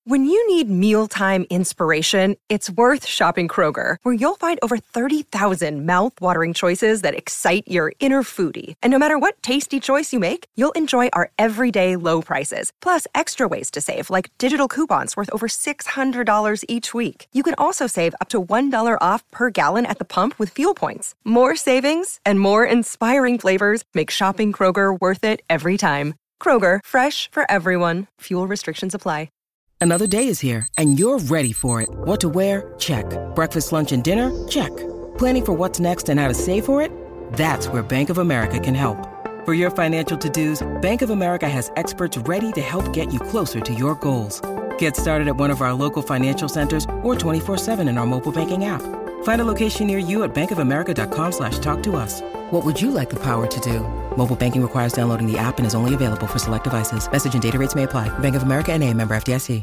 When you need mealtime inspiration, it's worth shopping Kroger, where you'll find over 30,000 mouth-watering choices that excite your inner foodie. And no matter what tasty choice you make, you'll enjoy our everyday low prices, plus extra ways to save, like digital coupons worth over $600 each week. You can also save up to $1 off per gallon at the pump with fuel points. More savings and more inspiring flavors make shopping Kroger worth it every time. Kroger, fresh for everyone. Fuel restrictions apply. Another day is here, and you're ready for it. What to wear? Check. Breakfast, lunch, and dinner? Check. Planning for what's next and how to save for it? That's where Bank of America can help. For your financial to-dos, Bank of America has experts ready to help get you closer to your goals. Get started at one of our local financial centers or 24/7 in our mobile banking app. Find a location near you at bankofamerica.com/talktous. What would you like the power to do? Mobile banking requires downloading the app and is only available for select devices. Message and data rates may apply. Bank of America N.A., member FDIC.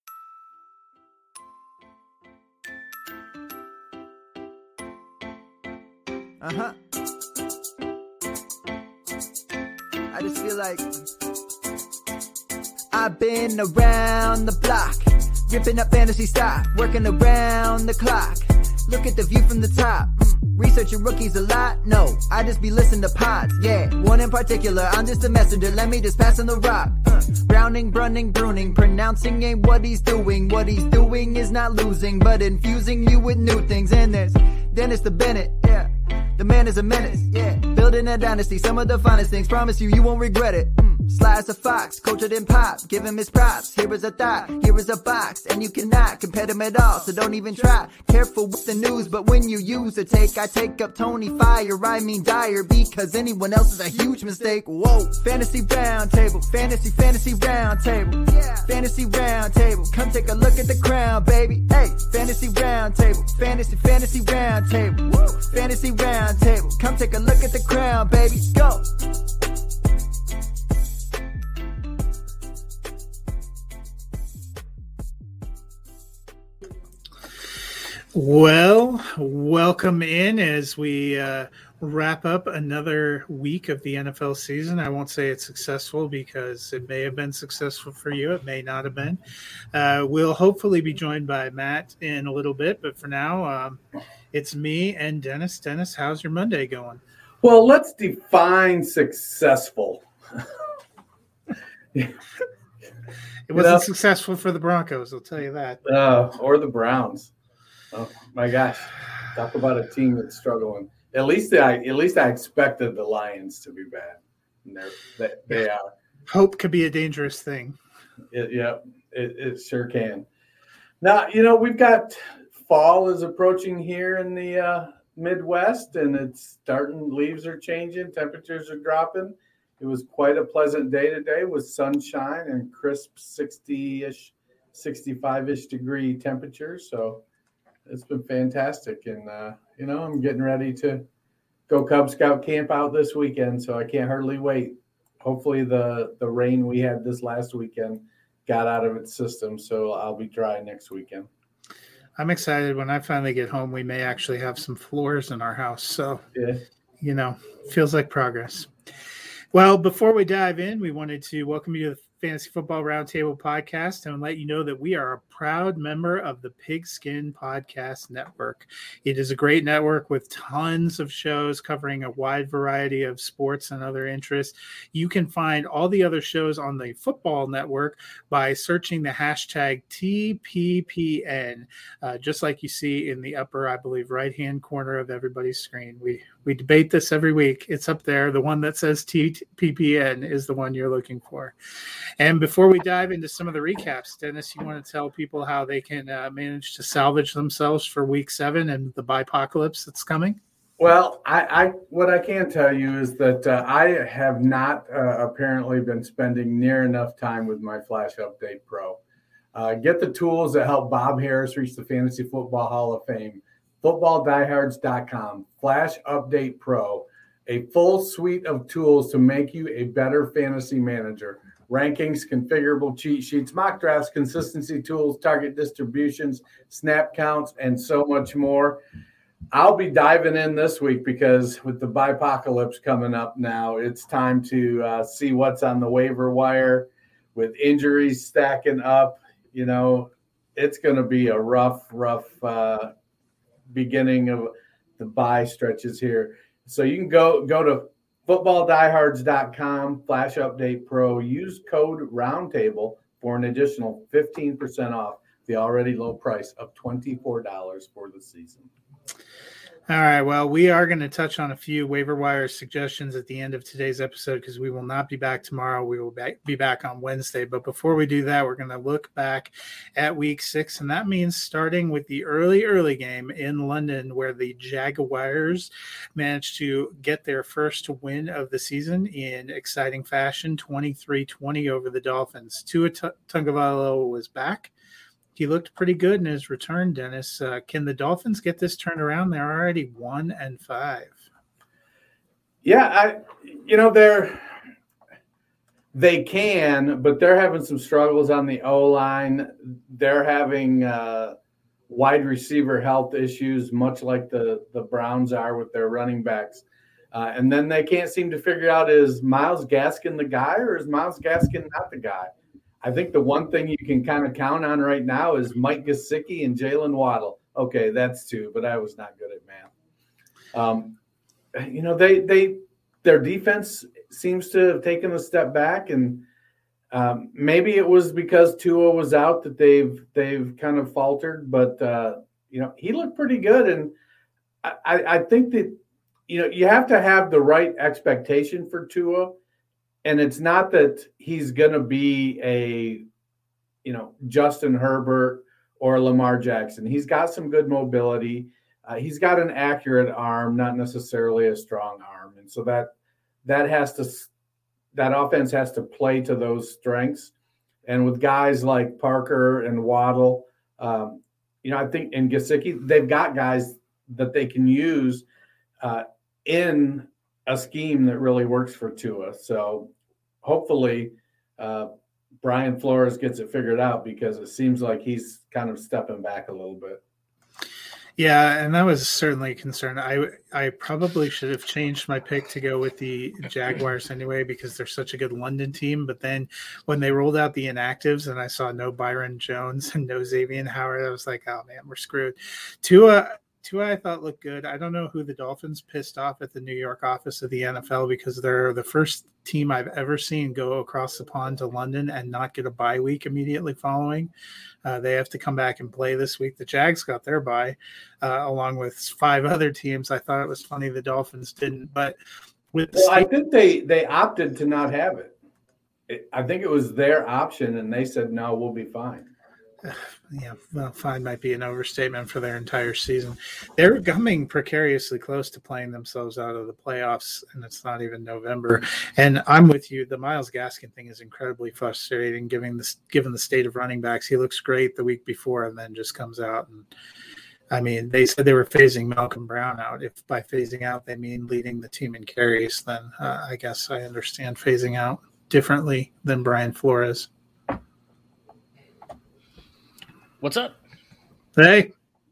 I just feel like I've been around the block, ripping up fantasy stock, working around the clock. Look at the view from the top. Researching rookies a lot? No, I just be listening to pods. Yeah, one in particular, I'm just a messenger. Let me just pass on the rock. Browning, Brunning, Bruning, pronouncing ain't what he's doing. What he's doing is not losing, but infusing you with new things. And there's Dennis the Bennett, yeah. The man is a menace, yeah. Building a dynasty, some of the finest things. Promise you, you won't regret it. Sly as a fox, cultured in pop. Give him his props. Here is a thought, here is a box. And you cannot compare them at all, so don't even try. Careful with the news, but when you use a take, I take up Tony Fire. I mean Dyer, because anyone else is a huge mistake. Whoa, fantasy round table, fantasy round table. Yeah. Fantasy round table, come take a look at the crown, baby. Hey, fantasy round table, fantasy round table. Woo. Fantasy round table, come take a look at the crown, baby. Go. Well, welcome in as we wrap up another week of the NFL season. I won't say it's successful because it may have been successful for you. It may not have been. We'll hopefully be joined by Matt in a little bit, but for now, it's me and Dennis. Dennis, how's your Monday going? Well, let's define successful. It wasn't successful for the Broncos, I'll tell you that. Or the Browns. Oh my gosh! Talk about a team that's struggling. At least I expected the Lions to be bad. And they are. Hope could be a dangerous thing. It sure can. Now we've got fall is approaching here in the Midwest, and it's starting. Leaves are changing. Temperatures are dropping. It was quite a pleasant day today with sunshine and crisp 60-ish, 65-ish degree temperatures. So. It's been fantastic, and I'm getting ready to go Cub Scout camp out this weekend, so I can't hardly wait. Hopefully the rain we had this last weekend got out of its system, so I'll be dry next weekend. I'm excited. When I finally get home, we may actually have some floors in our house, so feels like progress. Well, before we dive in, we wanted to welcome you to the Fantasy Football Roundtable podcast and let you know that we are a proud member of the Pigskin Podcast Network. It is a great network with tons of shows covering a wide variety of sports and other interests. You can find all the other shows on the Football Network by searching the hashtag TPPN, just like you see in the upper, I believe, right-hand corner of everybody's screen. We debate this every week. It's up there. The one that says TPPN is the one you're looking for. And before we dive into some of the recaps, Dennis, you want to tell people how they can manage to salvage themselves for Week 7 and the Bipocalypse that's coming? Well, what I can tell you is that I have not apparently been spending near enough time with my Flash Update Pro. Get the tools that help Bob Harris reach the Fantasy Football Hall of Fame. FootballDiehards.com, Flash Update Pro, a full suite of tools to make you a better fantasy manager. Rankings, configurable cheat sheets, mock drafts, consistency tools, target distributions, snap counts, and so much more. I'll be diving in this week because with the Bipocalypse coming up now, it's time to see what's on the waiver wire with injuries stacking up. it's going to be a rough beginning of the bye stretches here. So you can go to footballdiehards.com /update-pro. Use code ROUNDTABLE for an additional 15% off the already low price of $24 for the season. All right. Well, we are going to touch on a few waiver wire suggestions at the end of today's episode because we will not be back tomorrow. We will be back on Wednesday. But before we do that, we're going to look back at week 6. And that means starting with the early game in London, where the Jaguars managed to get their first win of the season in exciting fashion, 23-20 over the Dolphins. Tua Tagovailoa was back. He looked pretty good in his return, Dennis. Can the Dolphins get this turned around? They're already 1-5. Yeah, they can, but they're having some struggles on the O-line. They're having wide receiver health issues, much like the Browns are with their running backs. And then they can't seem to figure out, is Myles Gaskin the guy or is Myles Gaskin not the guy? I think the one thing you can kind of count on right now is Mike Gesicki and Jalen Waddle. Okay, that's 2, but I was not good at math. Their defense seems to have taken a step back, and maybe it was because Tua was out that they've kind of faltered. But he looked pretty good, and I think that you have to have the right expectation for Tua. And it's not that he's going to be a, Justin Herbert or Lamar Jackson. He's got some good mobility. He's got an accurate arm, not necessarily a strong arm. And so that offense has to play to those strengths. And with guys like Parker and Waddle, I think in Gesicki, they've got guys that they can use in a scheme that really works for Tua. So hopefully Brian Flores gets it figured out, because it seems like he's kind of stepping back a little bit. Yeah, and that was certainly a concern. I probably should have changed my pick to go with the Jaguars anyway, because they're such a good London team. But then when they rolled out the inactives and I saw no Byron Jones and no Xavier Howard, I was like, oh, man, we're screwed. Tua, I thought looked good. I don't know who the Dolphins pissed off at the New York office of the NFL, because they're the first team I've ever seen go across the pond to London and not get a bye week immediately following. They have to come back and play this week. The Jags got their bye along with 5 other teams. I thought it was funny the Dolphins didn't. But I think they opted to not have it. I think it was their option, and they said, no, we'll be fine. Yeah, well, fine might be an overstatement for their entire season. They're coming precariously close to playing themselves out of the playoffs, and it's not even November. And I'm with you. The Myles Gaskin thing is incredibly frustrating, given the state of running backs. He looks great the week before and then just comes out. And I mean, they said they were phasing Malcolm Brown out. If by phasing out they mean leading the team in carries, then I guess I understand phasing out differently than Brian Flores. What's up? Hey.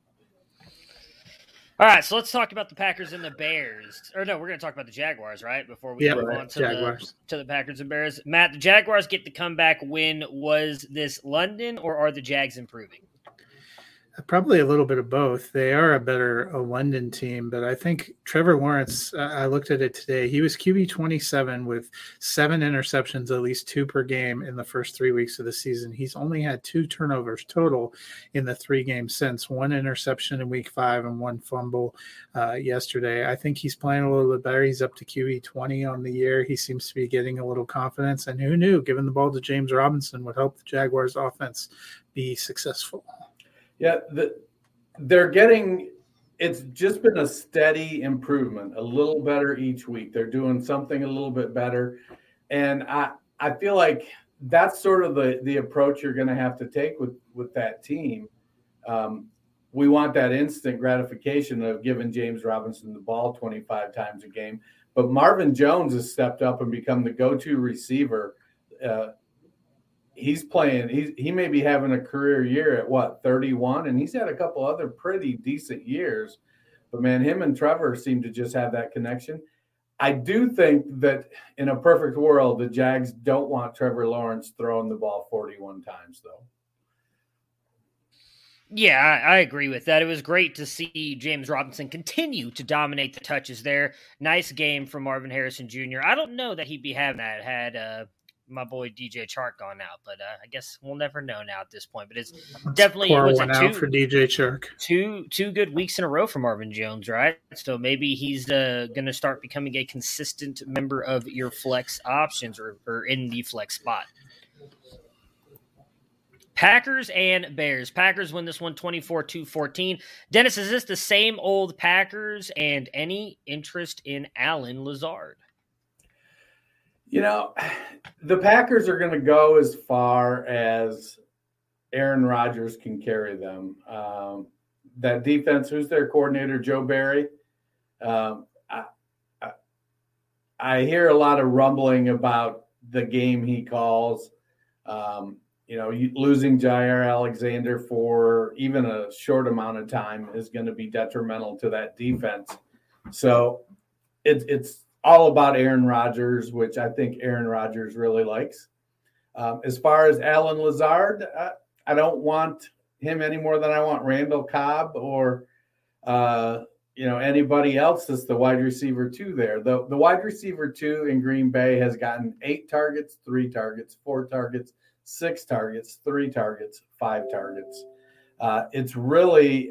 All right, so let's talk about the Packers and the Bears. Or no, we're going to talk about the Jaguars, right? Before we move on to the Packers and Bears. Matt, the Jaguars get the comeback win. Was this London, or are the Jags improving? Probably a little bit of both. They are a London team, but I think Trevor Lawrence, I looked at it today, he was QB 27 with 7 interceptions, at least 2 per game in the first 3 weeks of the season. He's only had 2 turnovers total in the 3 games since, 1 interception in week 5 and 1 fumble yesterday. I think he's playing a little bit better. He's up to QB 20 on the year. He seems to be getting a little confidence, and who knew, giving the ball to James Robinson would help the Jaguars offense be successful. Yeah, they're getting – it's just been a steady improvement, a little better each week. They're doing something a little bit better. And I feel like that's sort of the approach you're going to have to take with that team. We want that instant gratification of giving James Robinson the ball 25 times a game. But Marvin Jones has stepped up and become the go-to receiver. He's playing. He may be having a career year at 31, and he's had a couple other pretty decent years. But man, him and Trevor seem to just have that connection. I do think that in a perfect world, the Jags don't want Trevor Lawrence throwing the ball 41 times, though. Yeah, I agree with that. It was great to see James Robinson continue to dominate the touches there. Nice game from Marvin Harrison Jr. I don't know that he'd be having that had my boy DJ Chark gone out, but I guess we'll never know now at this point. But it's definitely out for DJ Chark. Two good weeks in a row for Marvin Jones, right? So maybe he's going to start becoming a consistent member of your flex options or in the flex spot. Packers and Bears. Packers win this one 24-14. Dennis, is this the same old Packers and any interest in Allen Lazard? You know, the Packers are going to go as far as Aaron Rodgers can carry them. That defense, who's their coordinator, Joe Barry? I hear a lot of rumbling about the game he calls. Losing Jaire Alexander for even a short amount of time is going to be detrimental to that defense. So it's all about Aaron Rodgers, which I think Aaron Rodgers really likes. As far as Allen Lazard, I don't want him any more than I want Randall Cobb or anybody else that's the wide receiver 2 there. The wide receiver 2 in Green Bay has gotten 8 targets, 3 targets, 4 targets, 6 targets, 3 targets, 5 targets. It's really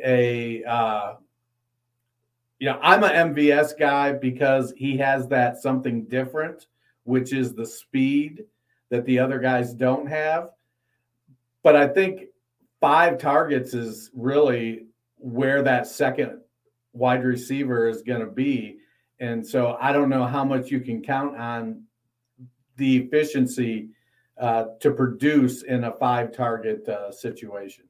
I'm an MVS guy because he has that something different, which is the speed that the other guys don't have. But I think 5 targets is really where that second wide receiver is going to be. And so I don't know how much you can count on the efficiency to produce in a 5-target situation.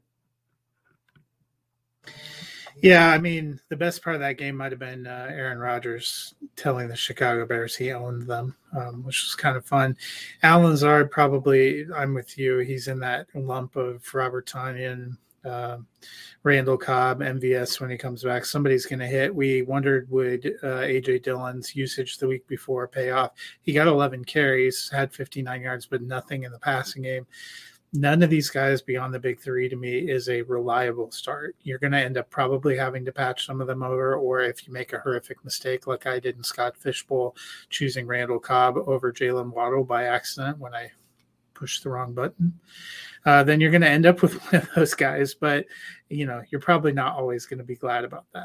Yeah, I mean, the best part of that game might have been Aaron Rodgers telling the Chicago Bears he owned them, which was kind of fun. Allen Lazard, probably, I'm with you. He's in that lump of Robert Tonyan, Randall Cobb, MVS when he comes back. Somebody's going to hit. We wondered, would A.J. Dillon's usage the week before pay off? He got 11 carries, had 59 yards, but nothing in the passing game. None of these guys beyond the big 3 to me is a reliable start. You're going to end up probably having to patch some of them over, or if you make a horrific mistake like I did in Scott Fishbowl, choosing Randall Cobb over Jalen Waddle by accident when I pushed the wrong button, then you're going to end up with one of those guys. But, you're probably not always going to be glad about that.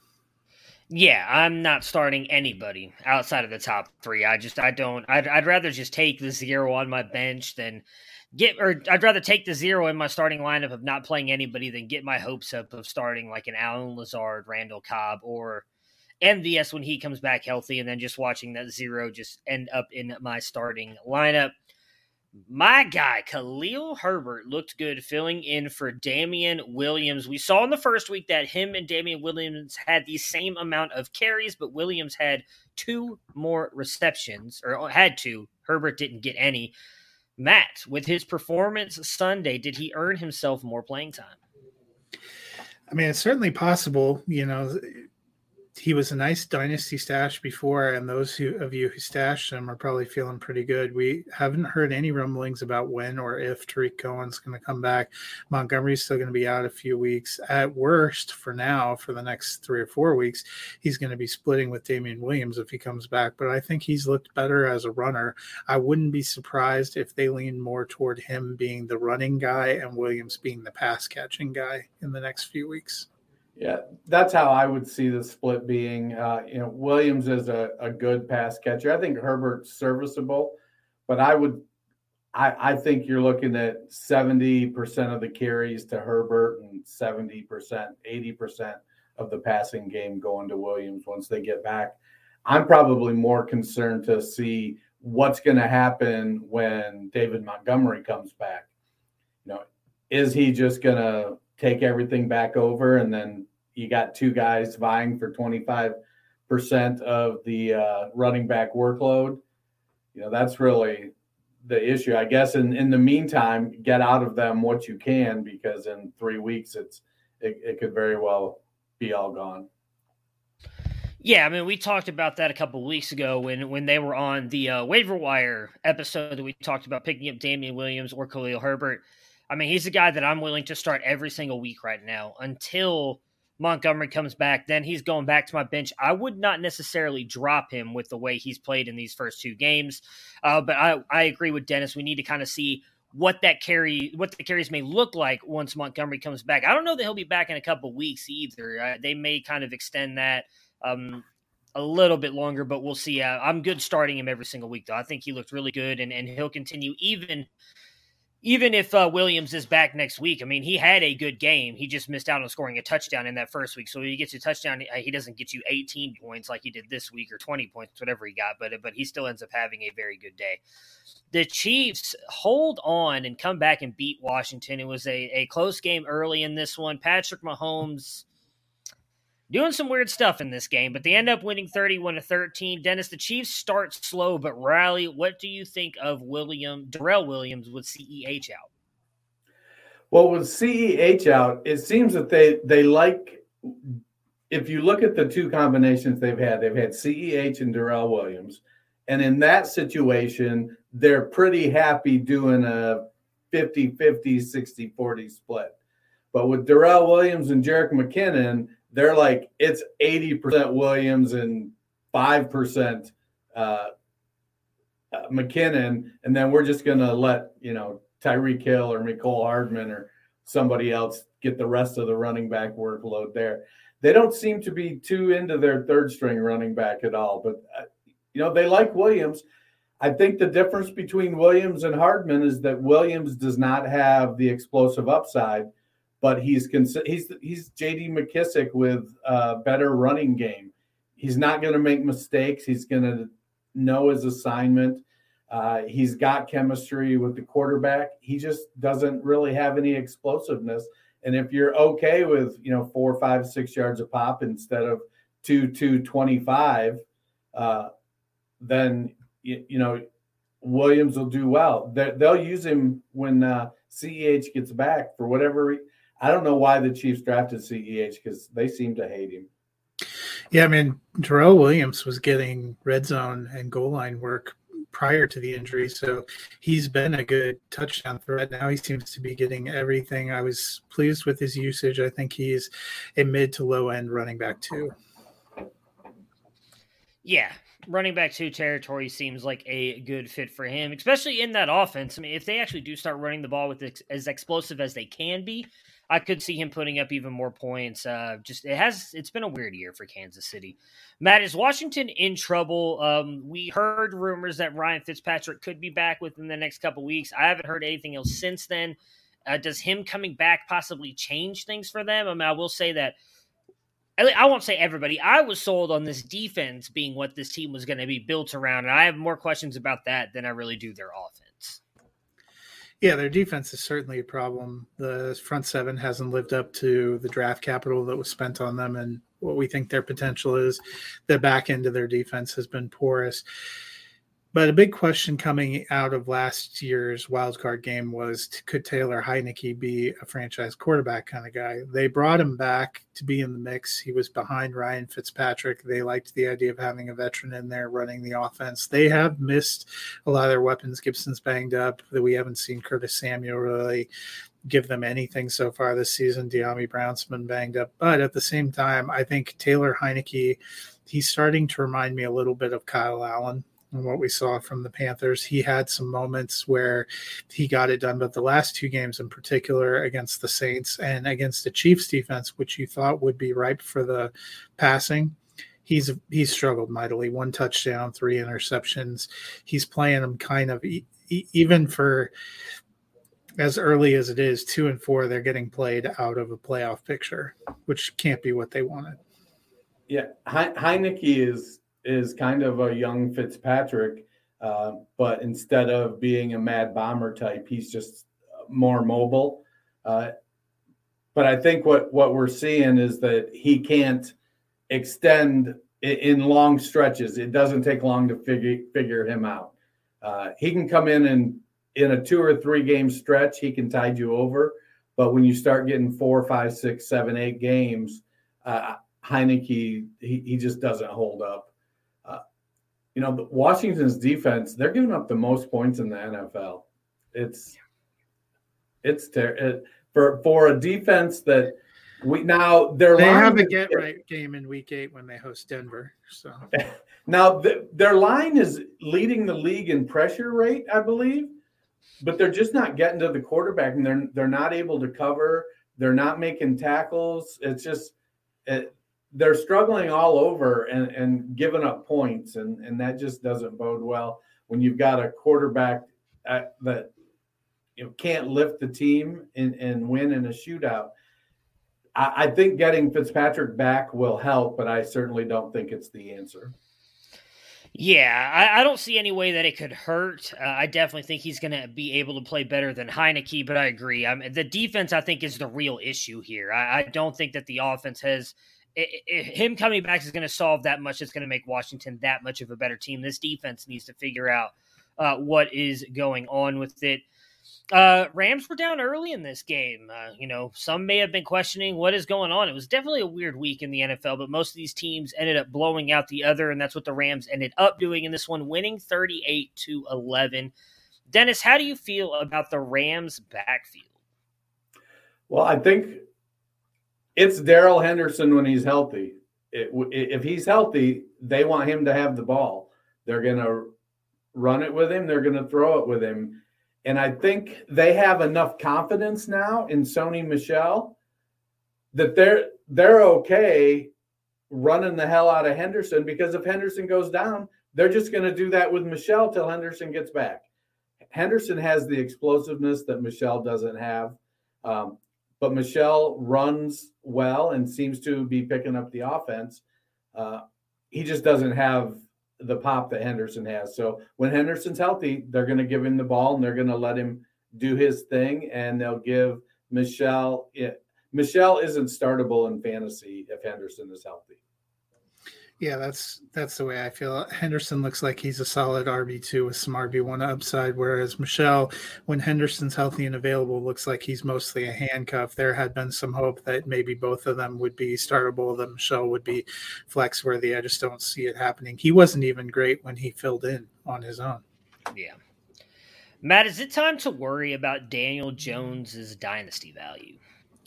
Yeah, I'm not starting anybody outside of the top 3. I'd rather just take the 0 on my bench than I'd rather take the 0 in my starting lineup of not playing anybody than get my hopes up of starting like an Allen Lazard, Randall Cobb, or MVS when he comes back healthy, and then just watching that 0 just end up in my starting lineup. My guy, Khalil Herbert, looked good filling in for Damian Williams. We saw in the first week that him and Damian Williams had the same amount of carries, but Williams had 2 more receptions, or had 2. Herbert didn't get any. Matt, with his performance Sunday, did he earn himself more playing time? I mean, it's certainly possible. He was a nice dynasty stash before, and those of you who stashed him are probably feeling pretty good. We haven't heard any rumblings about when or if Tariq Cohen's going to come back. Montgomery's still going to be out a few weeks. At worst, for now, for the next 3 or 4 weeks, he's going to be splitting with Damian Williams if he comes back. But I think he's looked better as a runner. I wouldn't be surprised if they lean more toward him being the running guy and Williams being the pass-catching guy in the next few weeks. Yeah, that's how I would see the split being. Williams is a good pass catcher. I think Herbert's serviceable, but I think you're looking at 70% of the carries to Herbert and 70%, 80% of the passing game going to Williams once they get back. I'm probably more concerned to see what's going to happen when David Montgomery comes back. Is he just going to take everything back over, and then you got 2 guys vying for 25% of the running back workload? That's really the issue. I guess in the meantime, get out of them what you can, because in 3 weeks it could very well be all gone. Yeah, I mean, we talked about that a couple of weeks ago when they were on the waiver wire episode that we talked about picking up Damian Williams or Khalil Herbert. I mean, he's a guy that I'm willing to start every single week right now until Montgomery comes back. Then he's going back to my bench. I would not necessarily drop him with the way he's played in these first 2 games. But I agree with Dennis. We need to kind of see what the carries may look like once Montgomery comes back. I don't know that he'll be back in a couple weeks either. They may kind of extend that a little bit longer, but we'll see. I'm good starting him every single week, though. I think he looked really good, and he'll continue even if Williams is back next week. I mean, he had a good game. He just missed out on scoring a touchdown in that first week. So when he gets a touchdown, he doesn't get you 18 points like he did this week or 20 points, whatever he got, but he still ends up having a very good day. The Chiefs hold on and come back and beat Washington. It was a close game early in this one. Patrick Mahomes doing some weird stuff in this game, but they end up winning 31-13. Dennis, the Chiefs start slow but rally. What do you think of Darrell Williams with CEH out? Well, with CEH out, it seems that they like, if you look at the 2 combinations they've had CEH and Darrell Williams. And in that situation, they're pretty happy doing a 50-50, 60-40 split. But with Darrell Williams and Jerick McKinnon, they're like, it's 80% Williams and 5% McKinnon, and then we're just going to let, Tyreek Hill or Mecole Hardman or somebody else get the rest of the running back workload there. They don't seem to be too into their third-string running back at all, but, they like Williams. I think the difference between Williams and Hardman is that Williams does not have the explosive upside, but he's J.D. McKissick with a better running game. He's not going to make mistakes. He's going to know his assignment. He's got chemistry with the quarterback. He just doesn't really have any explosiveness. And if you're okay with 4, 5, 6 yards a pop instead of 225, then Williams will do well. They'll use him when CEH gets back for whatever. I don't know why the Chiefs drafted CEH because they seem to hate him. Yeah, I mean, Darrell Williams was getting red zone and goal line work prior to the injury, so he's been a good touchdown threat. Now he seems to be getting everything. I was pleased with his usage. I think he's a mid to low end running back too. Yeah, running back 2 territory seems like a good fit for him, especially in that offense. I mean, if they actually do start running the ball with as explosive as they can be, I could see him putting up even more points. It's been a weird year for Kansas City. Matt, is Washington in trouble? We heard rumors that Ryan Fitzpatrick could be back within the next couple weeks. I haven't heard anything else since then. Does him coming back possibly change things for them? I mean, I will say that I won't say everybody. I was sold on this defense being what this team was going to be built around, and I have more questions about that than I really do their offense. Yeah, their defense is certainly a problem. The front 7 hasn't lived up to the draft capital that was spent on them and what we think their potential is. The back end of their defense has been porous. But a big question coming out of last year's wildcard game was, could Taylor Heinicke be a franchise quarterback kind of guy? They brought him back to be in the mix. He was behind Ryan Fitzpatrick. They liked the idea of having a veteran in there running the offense. They have missed a lot of their weapons. Gibson's banged up. That we haven't seen Curtis Samuel really give them anything so far this season. De'Ami Brown's been banged up. But at the same time, I think Taylor Heinicke, he's starting to remind me a little bit of Kyle Allen. And what we saw from the Panthers, he had some moments where he got it done, but the last 2 games in particular against the Saints and against the Chiefs defense, which you thought would be ripe for the passing, he's struggled mightily. 1 touchdown, 3 interceptions. He's playing them kind of even for as early as it is, 2 and 4, they're getting played out of a playoff picture, which can't be what they wanted. Yeah, Heinicke is kind of a young Fitzpatrick, but instead of being a mad bomber type, he's just more mobile. But I think what we're seeing is that he can't extend in long stretches. It doesn't take long to figure him out. He can come in a 2 or 3 game stretch, he can tide you over. But when you start getting 4, 5, 6, 7, 8 games, Heinicke, he just doesn't hold up. Washington's defense, they're giving up the most points in the NFL. It's It's for a defense that they have a get-right game in Week 8 when they host Denver. So now their line is leading the league in pressure rate, I believe, but they're just not getting to the quarterback, and they're not able to cover. They're not making tackles. It's just they're struggling all over and giving up points, and that just doesn't bode well when you've got a quarterback that can't lift the team and win in a shootout. I think getting Fitzpatrick back will help, but I certainly don't think it's the answer. Yeah, I don't see any way that it could hurt. I definitely think he's going to be able to play better than Heineke, but I agree. The defense, I think, is the real issue here. I don't think that the offense has him coming back is going to solve that much. It's going to make Washington that much of a better team. This defense needs to figure out what is going on with it. Rams were down early in this game. Some may have been questioning what is going on. It was definitely a weird week in the NFL, but most of these teams ended up blowing out the other, and that's what the Rams ended up doing in this one, winning 38-11. Dennis, how do you feel about the Rams' backfield? Well, I think it's Darrell Henderson when he's healthy. If he's healthy, they want him to have the ball. They're going to run it with him. They're going to throw it with him. And I think they have enough confidence now in Sony Michel that they're okay running the hell out of Henderson, because if Henderson goes down, they're just going to do that with Michel till Henderson gets back. Henderson has the explosiveness that Michel doesn't have, but Michel runs well and seems to be picking up the offense. He just doesn't have the pop that Henderson has. So when Henderson's healthy, they're going to give him the ball and they're going to let him do his thing, and they'll give Michel. Michel isn't startable in fantasy if Henderson is healthy. Yeah, that's the way I feel. Henderson looks like he's a solid RB2 with some RB1 upside, whereas Michel, when Henderson's healthy and available, looks like he's mostly a handcuff. There had been some hope that maybe both of them would be startable, that Michel would be flex worthy. I just don't see it happening. He wasn't even great when he filled in on his own. Yeah. Matt, is it time to worry about Daniel Jones's dynasty value?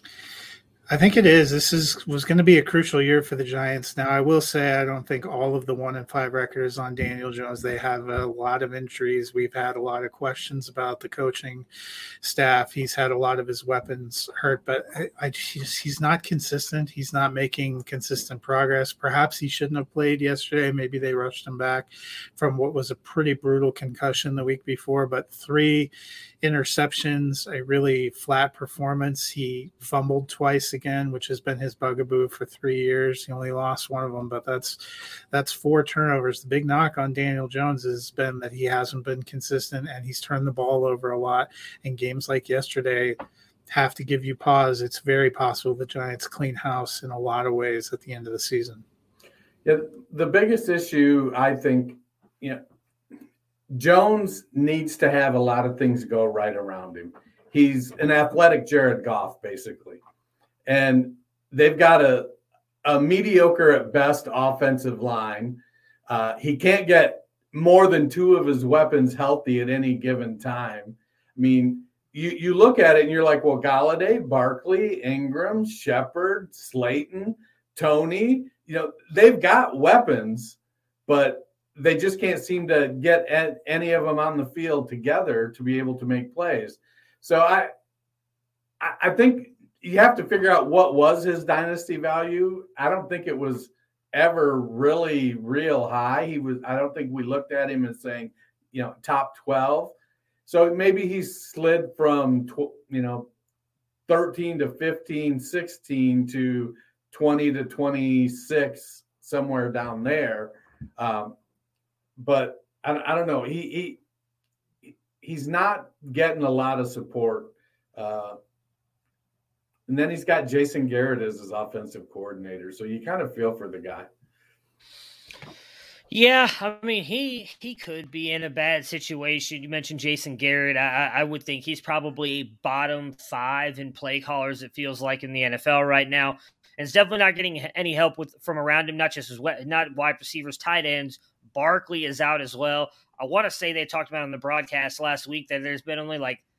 I think it is. This was going to be a crucial year for the Giants. Now, I will say I don't think all of the 1-5 records on Daniel Jones. They have a lot of injuries. We've had a lot of questions about the coaching staff. He's had a lot of his weapons hurt, but he's not consistent. He's not making consistent progress. Perhaps he shouldn't have played yesterday. Maybe they rushed him back from what was a pretty brutal concussion the week before, but 3 interceptions, a really flat performance. He fumbled twice again, which has been his bugaboo for 3 years. He only lost one of them, but that's 4 turnovers. The big knock on Daniel Jones has been that he hasn't been consistent, and he's turned the ball over a lot. And games like yesterday have to give you pause. It's very possible the Giants clean house in a lot of ways at the end of the season. Yeah, the biggest issue, I think, Jones needs to have a lot of things go right around him. He's an athletic Jared Goff, basically. And they've got a mediocre at best offensive line. He can't get more than 2 of his weapons healthy at any given time. I mean, you look at it and you're like, well, Golladay, Barkley, Ingram, Shepard, Slayton, Tony, they've got weapons, but they just can't seem to get any of them on the field together to be able to make plays. So I think you have to figure out what was his dynasty value. I don't think it was ever really real high. I don't think we looked at him as saying, top 12. So maybe he slid from, 13 to 15, 16 to 20 to 26, somewhere down there. But I don't know. He's not getting a lot of support. And then he's got Jason Garrett as his offensive coordinator. So you kind of feel for the guy. Yeah, I mean, he could be in a bad situation. You mentioned Jason Garrett. I would think he's probably bottom 5 in play callers, it feels like, in the NFL right now. And it's definitely not getting any help from around him, not wide receivers, tight ends. Barkley is out as well. I want to say they talked about on the broadcast last week that there's been only like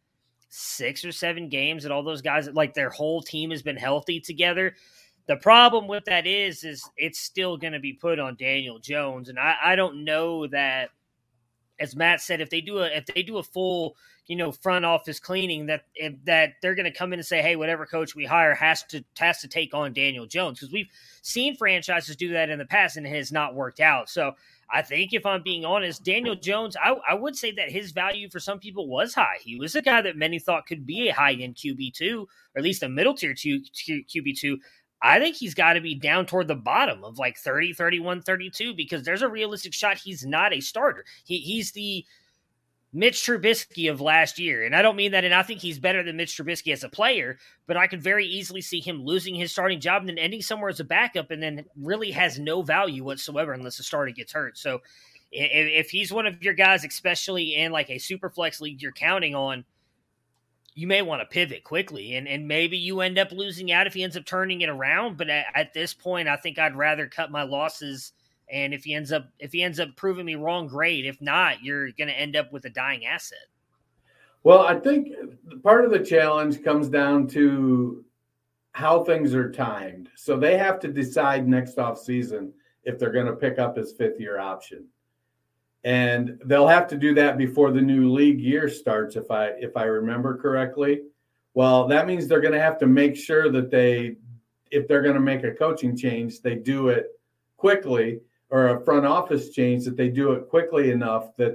6 or 7 games that all those guys, like their whole team has been healthy together. The problem with that is it's still going to be put on Daniel Jones. And I don't know that, as Matt said, if they do a full, front office cleaning, that they're going to come in and say, hey, whatever coach we hire has to take on Daniel Jones, because we've seen franchises do that in the past and it has not worked out. So I think, if I'm being honest, Daniel Jones, I would say that his value for some people was high. He was a guy that many thought could be a high-end QB2, or at least a middle-tier QB2. I think he's got to be down toward the bottom of like 30, 31, 32, because there's a realistic shot he's not a starter. He's the Mitch Trubisky of last year. And I don't mean that, and I think he's better than Mitch Trubisky as a player, but I could very easily see him losing his starting job and then ending somewhere as a backup, and then really has no value whatsoever unless the starter gets hurt. So if he's one of your guys, especially in like a super flex league you're counting on, you may want to pivot quickly, and maybe you end up losing out if he ends up turning it around. But at this point, I think I'd rather cut my losses. And if he ends up proving me wrong, great. If not, you're going to end up with a dying asset. Well, I think part of the challenge comes down to how things are timed. So they have to decide next offseason if they're going to pick up his 5th-year option. And they'll have to do that before the new league year starts, if I remember correctly. Well, that means they're going to have to make sure that if they're going to make a coaching change, they do it quickly, or a front office change, that they do it quickly enough that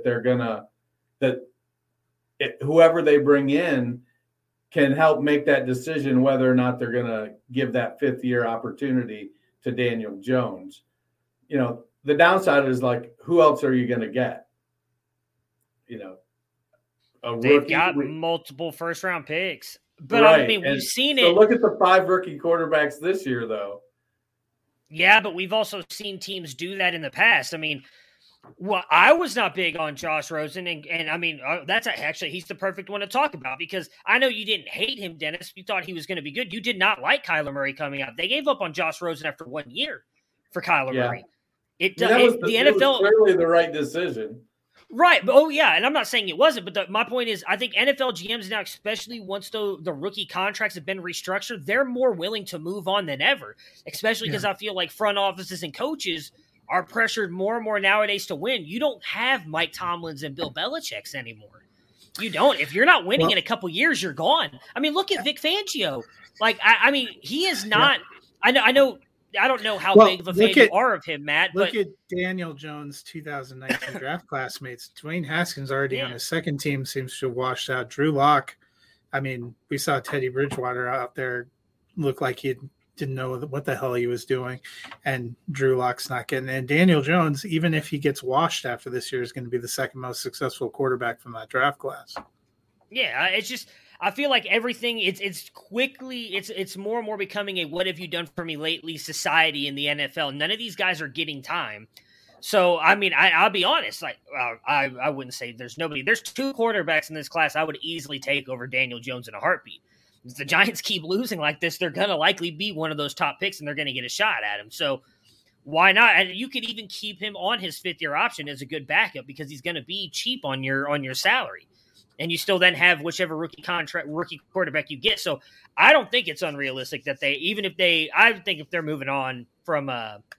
whoever they bring in can help make that decision whether or not they're going to give that 5th-year opportunity to Daniel Jones. The downside is, like, who else are you going to get? They've got multiple first-round picks. But, right. I mean, we've seen it. So look at the 5 rookie quarterbacks this year, though. Yeah, but we've also seen teams do that in the past. I mean, I was not big on Josh Rosen, and I mean, that's actually, he's the perfect one to talk about, because I know you didn't hate him, Dennis. You thought he was going to be good. You did not like Kyler Murray coming out. They gave up on Josh Rosen after 1 year for Kyler Murray. The NFL was clearly the right decision. Right. Oh, yeah. And I'm not saying it wasn't, but my point is, I think NFL GMs now, especially once the rookie contracts have been restructured, they're more willing to move on than ever, especially because I feel like front offices and coaches are pressured more and more nowadays to win. You don't have Mike Tomlins and Bill Belichick's anymore. You don't. If you're not winning in a couple years, you're gone. I mean, look at Vic Fangio. Like, I mean, he is not I don't know how big of a fan you are of him, Matt. Look at Daniel Jones' 2019 draft classmates. Dwayne Haskins already on his second team seems to have washed out. Drew Lock, I mean, we saw Teddy Bridgewater out there look like he didn't know what the hell he was doing, and Drew Lock's not getting in. And Daniel Jones, even if he gets washed after this year, is going to be the second most successful quarterback from that draft class. Yeah, it's just – I feel like everything it's more and more becoming a what have you done for me lately society in the NFL. None of these guys are getting time. So, I mean, I'll be honest, like I wouldn't say there's 2 quarterbacks in this class I would easily take over Daniel Jones in a heartbeat. If the Giants keep losing like this, they're going to likely be one of those top picks and they're going to get a shot at him. So why not? And you could even keep him on his 5th-year option as a good backup, because he's going to be cheap on your salary. And you still then have whichever rookie quarterback you get. So I don't think it's unrealistic that I think if they're moving on from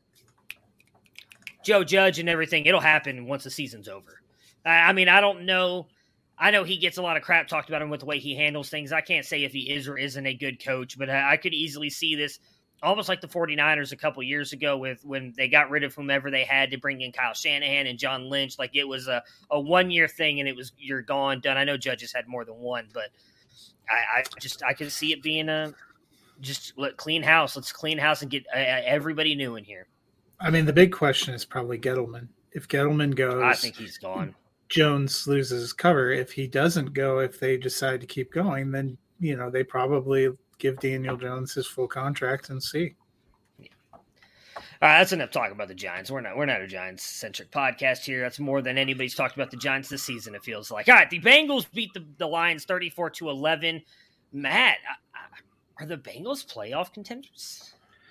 Joe Judge and everything, it'll happen once the season's over. I mean, I don't know. I know he gets a lot of crap talked about him with the way he handles things. I can't say if he is or isn't a good coach, but I could easily see this almost like the 49ers a couple years ago when they got rid of whomever they had to bring in Kyle Shanahan and John Lynch. Like, it was a 1-year thing and you're gone, done. I know Judge has had more than one, but I can see it being clean house. Let's clean house and get everybody new in here. I mean, the big question is probably Gettleman. If Gettleman goes, I think he's gone. Jones loses his cover. If he doesn't go, if they decide to keep going, then, they probably give Daniel Jones his full contract and see. Yeah. All right, that's enough talking about the Giants. We're not a Giants-centric podcast here. That's more than anybody's talked about the Giants this season, it feels like. All right, the Bengals beat the Lions 34-11. Matt, are the Bengals playoff contenders?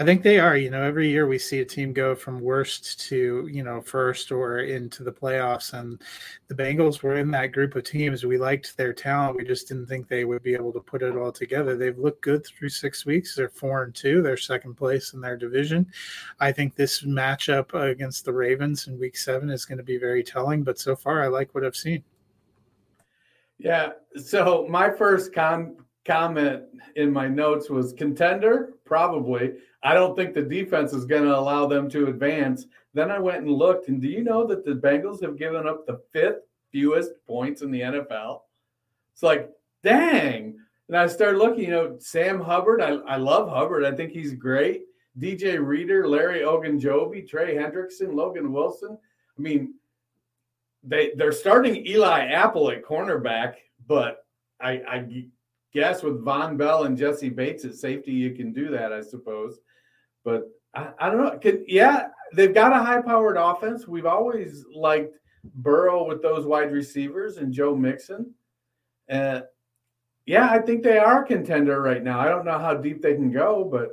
I think they are. Every year we see a team go from worst to, first or into the playoffs. And the Bengals were in that group of teams. We liked their talent. We just didn't think they would be able to put it all together. They've looked good through 6 weeks. They're 4-2. They're second place in their division. I think this matchup against the Ravens in week 7 is going to be very telling. But so far, I like what I've seen. Yeah. So my first comment in my notes was contender, probably. I don't think the defense is going to allow them to advance. Then I went and looked, and do you know that the Bengals have given up the 5th fewest points in the NFL? It's like, dang. And I started looking, Sam Hubbard. I love Hubbard. I think he's great. DJ Reader, Larry Ogunjobi, Trey Hendrickson, Logan Wilson. I mean, they're starting Eli Apple at cornerback, but I guess with Von Bell and Jesse Bates at safety, you can do that, I suppose. But I don't know. They've got a high-powered offense. We've always liked Burrow with those wide receivers and Joe Mixon. I think they are a contender right now. I don't know how deep they can go, but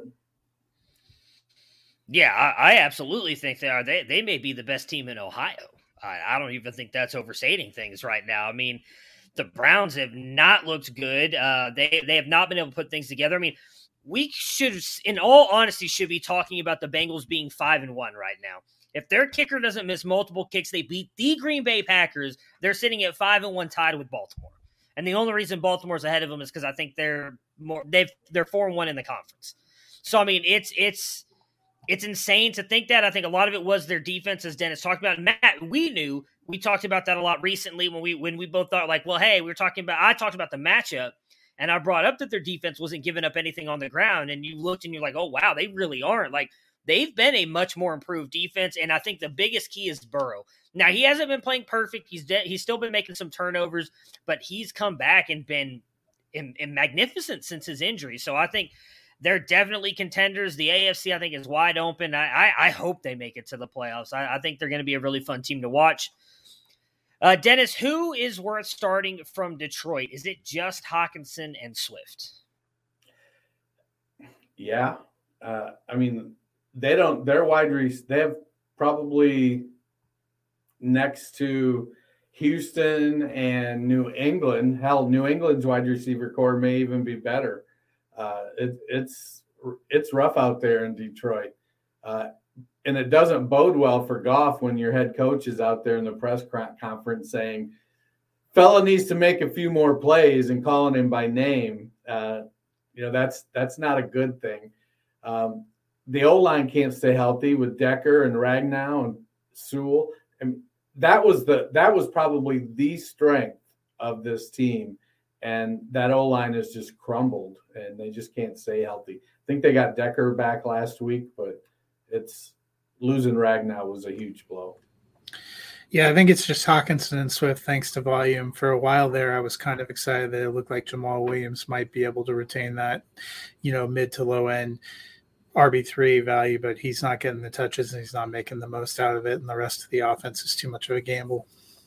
yeah, I absolutely think they are. They may be the best team in Ohio. I don't even think that's overstating things right now. I mean, the Browns have not looked good. They have not been able to put things together. I mean, we should, in all honesty, should be talking about the Bengals being 5-1 right now. If their kicker doesn't miss multiple kicks, they beat the Green Bay Packers. They're sitting at 5-1 tied with Baltimore. And the only reason Baltimore's ahead of them is because I think they're 4-1 in the conference. So I mean, it's insane to think that. I think a lot of it was their defense, as Dennis talked about. Matt, we talked about that a lot recently when we both thought like, well, hey, I talked about the matchup, and I brought up that their defense wasn't giving up anything on the ground, and you looked and you're like, oh wow, they really aren't. Like, they've been a much more improved defense, and I think the biggest key is Burrow. Now, he hasn't been playing perfect. He's still been making some turnovers, but he's come back and been magnificent since his injury. So I think they're definitely contenders. The AFC, I think, is wide open. I hope they make it to the playoffs. I think they're going to be a really fun team to watch. Dennis, who is worth starting from Detroit? Is it just Hockenson and Swift? Yeah. I mean, they have probably next to Houston and New England. Hell, New England's wide receiver core may even be better. It's rough out there in Detroit. And it doesn't bode well for Goff when your head coach is out there in the press conference saying, fella needs to make a few more plays and calling him by name. That's not a good thing. The O-line can't stay healthy with Decker and Ragnow and Sewell. And that was probably the strength of this team. And that O-line has just crumbled, and they just can't stay healthy. I think they got Decker back last week, but losing Ragnow was a huge blow. Yeah, I think it's just Hockenson and Swift thanks to volume. For a while there, I was kind of excited that it looked like Jamal Williams might be able to retain that, mid to low end RB3 value, but he's not getting the touches and he's not making the most out of it, and the rest of the offense is too much of a gamble.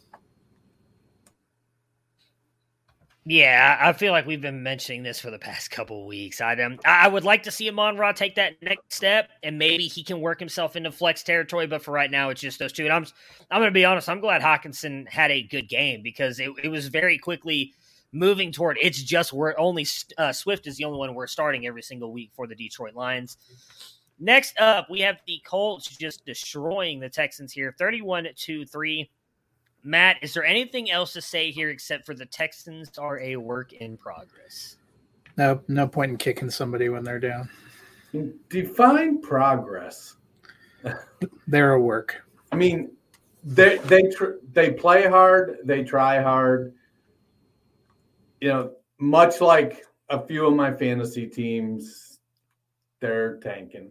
Yeah, I feel like we've been mentioning this for the past couple of weeks. I would like to see Amon-Ra take that next step, and maybe he can work himself into flex territory, but for right now, it's just those two. And I'm going to be honest, I'm glad Hockenson had a good game because it was very quickly moving toward it's just where only Swift is the only one we're starting every single week for the Detroit Lions. Next up, we have the Colts just destroying the Texans here, 31-3. Matt, is there anything else to say here except for the Texans are a work in progress? No point in kicking somebody when they're down. Define progress. They're a work. I mean, they play hard, they try hard. Much like a few of my fantasy teams, they're tanking.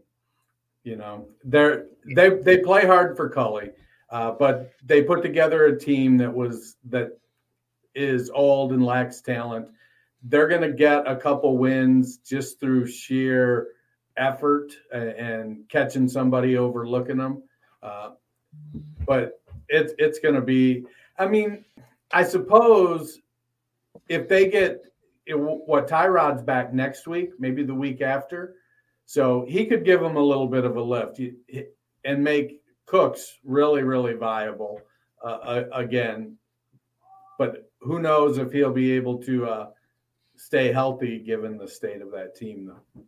They play hard for Culley. But they put together a team that is old and lacks talent. They're going to get a couple wins just through sheer effort and catching somebody overlooking them. But it's going to be. I mean, I suppose if they get Tyrod's back next week, maybe the week after. So he could give them a little bit of a lift and make Cooks really, really viable again. But who knows if he'll be able to stay healthy given the state of that team, though.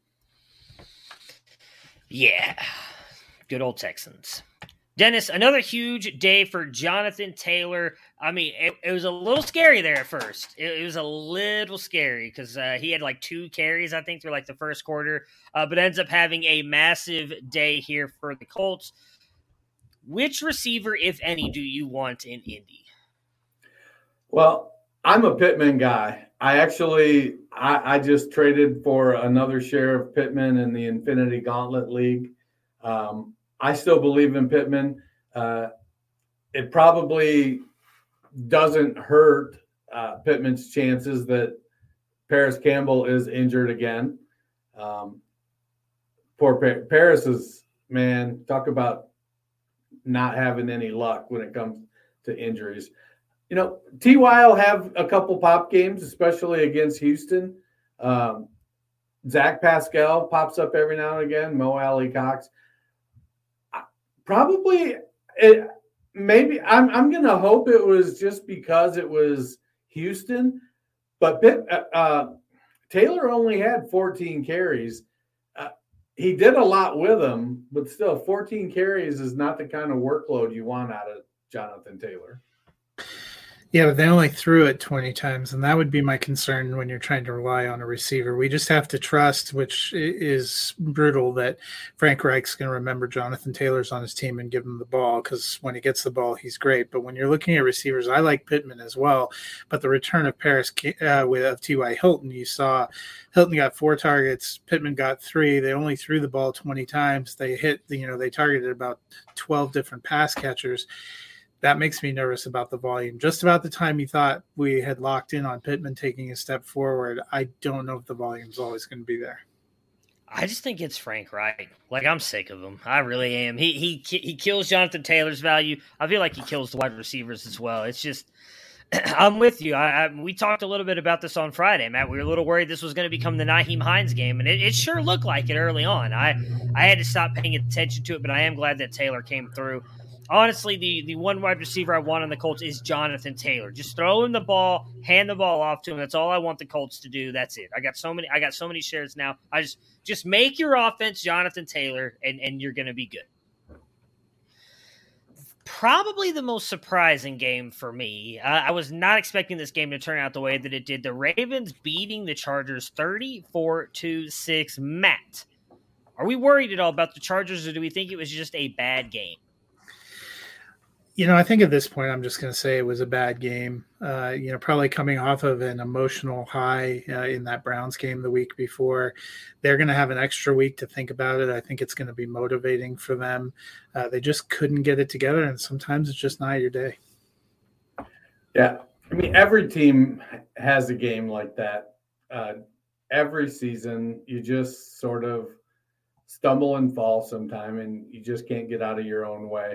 Yeah, good old Texans. Dennis, another huge day for Jonathan Taylor. I mean, it was a little scary there at first. It was a little scary because he had like 2 carries, I think, through like the first quarter, but ends up having a massive day here for the Colts. Which receiver, if any, do you want in Indy? Well, I'm a Pittman guy. I just traded for another share of Pittman in the Infinity Gauntlet League. I still believe in Pittman. It probably doesn't hurt Pittman's chances that Paris Campbell is injured again. Poor Paris is, man, talk about not having any luck when it comes to injuries. You know, T.Y. will have a couple pop games, especially against Houston. Zach Pascal pops up every now and again. Mo Alley Cox. Probably, maybe I'm going to hope it was just because it was Houston. But Taylor only had 14 carries. He did a lot with them, but still 14 carries is not the kind of workload you want out of Jonathan Taylor. Yeah, but they only threw it 20 times, and that would be my concern when you're trying to rely on a receiver. We just have to trust, which is brutal, that Frank Reich's going to remember Jonathan Taylor's on his team and give him the ball, because when he gets the ball, he's great. But when you're looking at receivers, I like Pittman as well. But the return of of T.Y. Hilton, you saw Hilton got 4 targets, Pittman got 3. They only threw the ball 20 times. They they targeted about 12 different pass catchers. That makes me nervous about the volume. Just about the time you thought we had locked in on Pittman taking a step forward, I don't know if the volume's always going to be there. I just think it's Frank Reich. Like, I'm sick of him. I really am. He kills Jonathan Taylor's value. I feel like he kills the wide receivers as well. It's just, I'm with you. We talked a little bit about this on Friday, Matt. We were a little worried this was going to become the Nyheim Hines game, and it sure looked like it early on. I had to stop paying attention to it, but I am glad that Taylor came through. Honestly, the one wide receiver I want on the Colts is Jonathan Taylor. Just throw him the ball, hand the ball off to him. That's all I want the Colts to do. That's it. I got so many shares now. I just make your offense Jonathan Taylor, and you're going to be good. Probably the most surprising game for me. I was not expecting this game to turn out the way that it did. The Ravens beating the Chargers 34-6. Matt, are we worried at all about the Chargers, or do we think it was just a bad game? I think at this point, I'm just going to say it was a bad game. Probably coming off of an emotional high in that Browns game the week before. They're going to have an extra week to think about it. I think it's going to be motivating for them. They just couldn't get it together, and sometimes it's just not your day. Yeah. I mean, every team has a game like that. Every season, you just sort of stumble and fall sometime, and you just can't get out of your own way.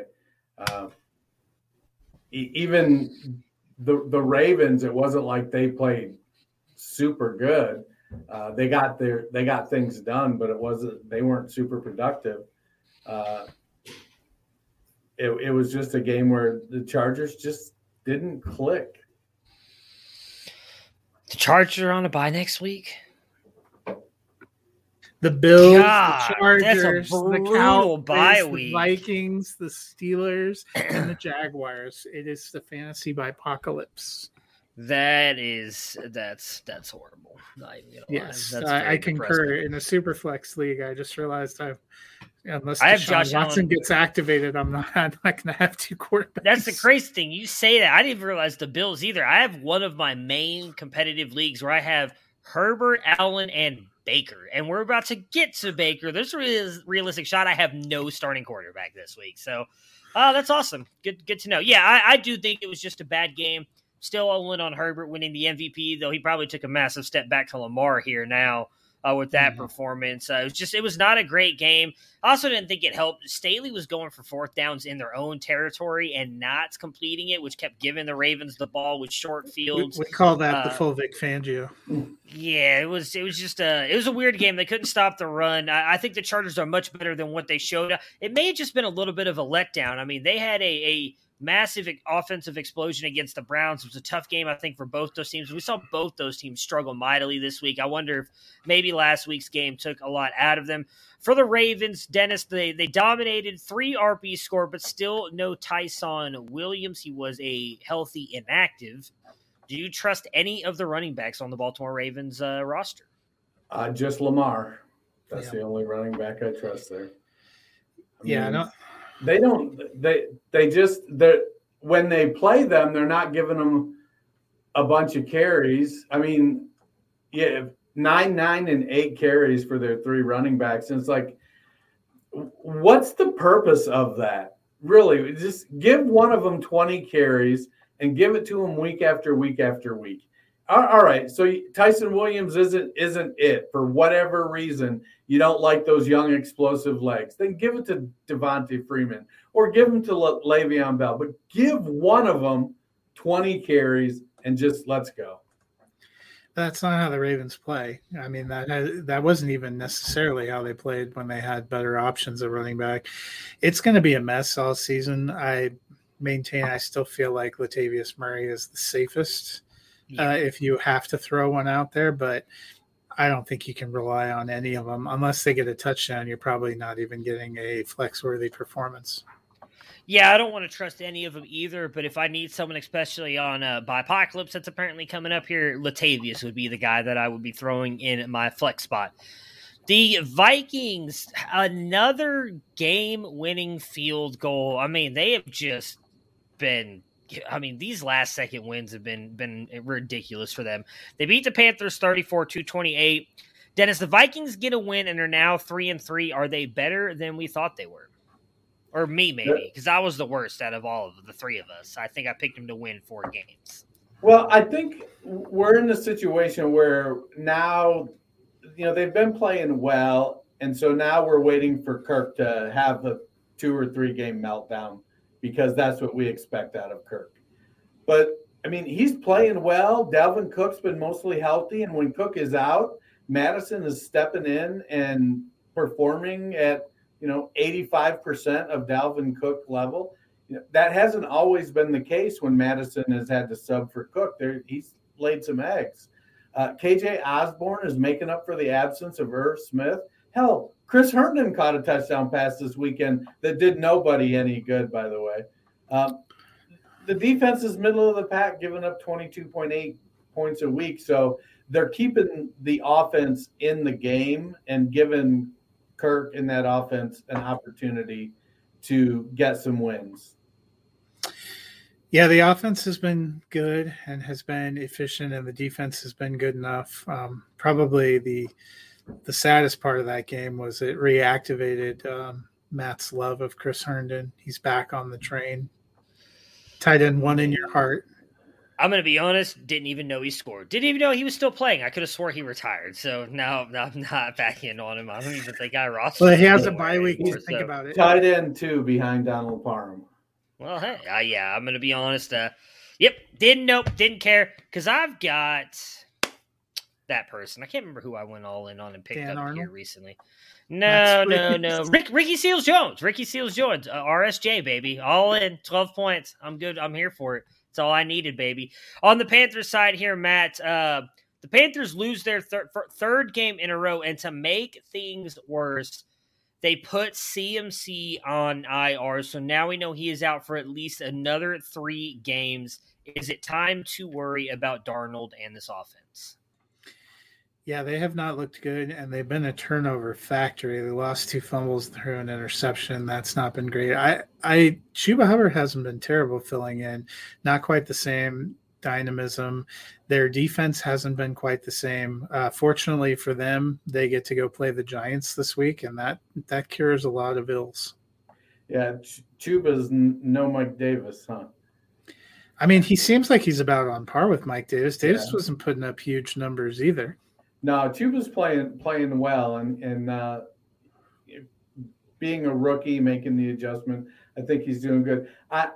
Even the Ravens, it wasn't like they played super good. They got things done, but they weren't super productive. It was just a game where the Chargers just didn't click. The Chargers are on a bye next week. The Bills, God, the Chargers, the Cowboys, bye the week. Vikings, the Steelers, and the Jaguars. It is the fantasy apocalypse. That's horrible. Yes, I concur. In a super flex league, I just realized unless I have Deshaun Josh Watson Allen. Gets activated, I'm not going to have 2 quarterbacks. That's the crazy thing. You say that. I didn't even realize the Bills either. I have one of my main competitive leagues where I have Herbert, Allen, and Baker, and we're about to get to Baker. There's a realistic shot I have no starting quarterback this week. So that's awesome. Good to know. Yeah, I do think it was just a bad game. Still all in on Herbert winning the MVP, though he probably took a massive step back to Lamar here now. with that performance. It was not a great game. I also didn't think it helped. Staley was going for fourth downs in their own territory and not completing it, which kept giving the Ravens the ball with short fields. We call that the full Vic Fangio. Yeah, it was just it was a weird game. They couldn't stop the run. I think the Chargers are much better than what they showed. It may have just been a little bit of a letdown. I mean, they had a massive offensive explosion against the Browns. It was a tough game, I think, for both those teams. We saw both those teams struggle mightily this week. I wonder if maybe last week's game took a lot out of them. For the Ravens, Dennis, they dominated, 3 RB score, but still no Tyson Williams. He was a healthy inactive. Do you trust any of the running backs on the Baltimore Ravens roster? Just Lamar. That's the only running back I trust there. I know. They don't. When they play them, they're not giving them a bunch of carries. I mean, 9, and 8 carries for their 3 running backs, and it's like, what's the purpose of that? Really, just give one of them 20 carries and give it to them week after week after week. All right, so Tyson Williams isn't it for whatever reason. You don't like those young explosive legs, then give it to Devontae Freeman or give them to Le'Veon Bell. But give one of them 20 carries and just let's go. That's not how the Ravens play. I mean, that wasn't even necessarily how they played when they had better options at running back. It's going to be a mess all season. I still feel like Latavius Murray is the safest. If you have to throw one out there, but I don't think you can rely on any of them. Unless they get a touchdown, you're probably not even getting a flex-worthy performance. Yeah, I don't want to trust any of them either, but if I need someone, especially on Bipocalypse that's apparently coming up here, Latavius would be the guy that I would be throwing in my flex spot. The Vikings, another game-winning field goal. I mean, they have just been – these last-second wins have been ridiculous for them. They beat the Panthers 34-28. Dennis, the Vikings get a win and are now 3-3. Are they better than we thought they were? Or me, maybe, because I was the worst out of all of the 3 of us. I think I picked them to win 4 games. Well, I think we're in a situation where now, they've been playing well, and so now we're waiting for Kirk to have a 2 or 3 game meltdown, because that's what we expect out of Kirk. But, I mean, he's playing well. Dalvin Cook's been mostly healthy, and when Cook is out, Madison is stepping in and performing at, 85% of Dalvin Cook level. That hasn't always been the case when Madison has had to sub for Cook. He's laid some eggs. KJ Osborne is making up for the absence of Irv Smith. Hell, Chris Herndon caught a touchdown pass this weekend that did nobody any good, by the way. The defense is middle of the pack, giving up 22.8 points a week. So they're keeping the offense in the game and giving Kirk in that offense an opportunity to get some wins. Yeah, the offense has been good and has been efficient, and the defense has been good enough. Probably the saddest part of that game was it reactivated Matt's love of Chris Herndon. He's back on the train. Tight end 1 in your heart. I'm going to be honest, didn't even know he scored. Didn't even know he was still playing. I could have swore he retired. So now I'm not backing on him. I don't even think I rostered him. Well, he has a bye week to think about it. Tight end 2 behind Donald Parham. Well, hey, I'm going to be honest. Didn't care, because I've got that person. I can't remember who I went all in on and picked up here recently. No. Ricky Seals-Jones. RSJ, baby. All in, 12 points. I'm good. I'm here for it. That's all I needed, baby. On the Panthers side here, Matt, the Panthers lose their third game in a row, and to make things worse, they put CMC on IR, so now we know he is out for at least another 3 games. Is it time to worry about Darnold and this offense? Yeah, they have not looked good, and they've been a turnover factory. They lost 2 fumbles through an interception. That's not been great. Chuba Hubbard hasn't been terrible filling in. Not quite the same dynamism. Their defense hasn't been quite the same. Fortunately for them, they get to go play the Giants this week, and that cures a lot of ills. Yeah, Chuba's no Mike Davis, huh? I mean, he seems like he's about on par with Mike Davis. Davis wasn't putting up huge numbers either. No, Chuba's playing well, and being a rookie, making the adjustment, I think he's doing good.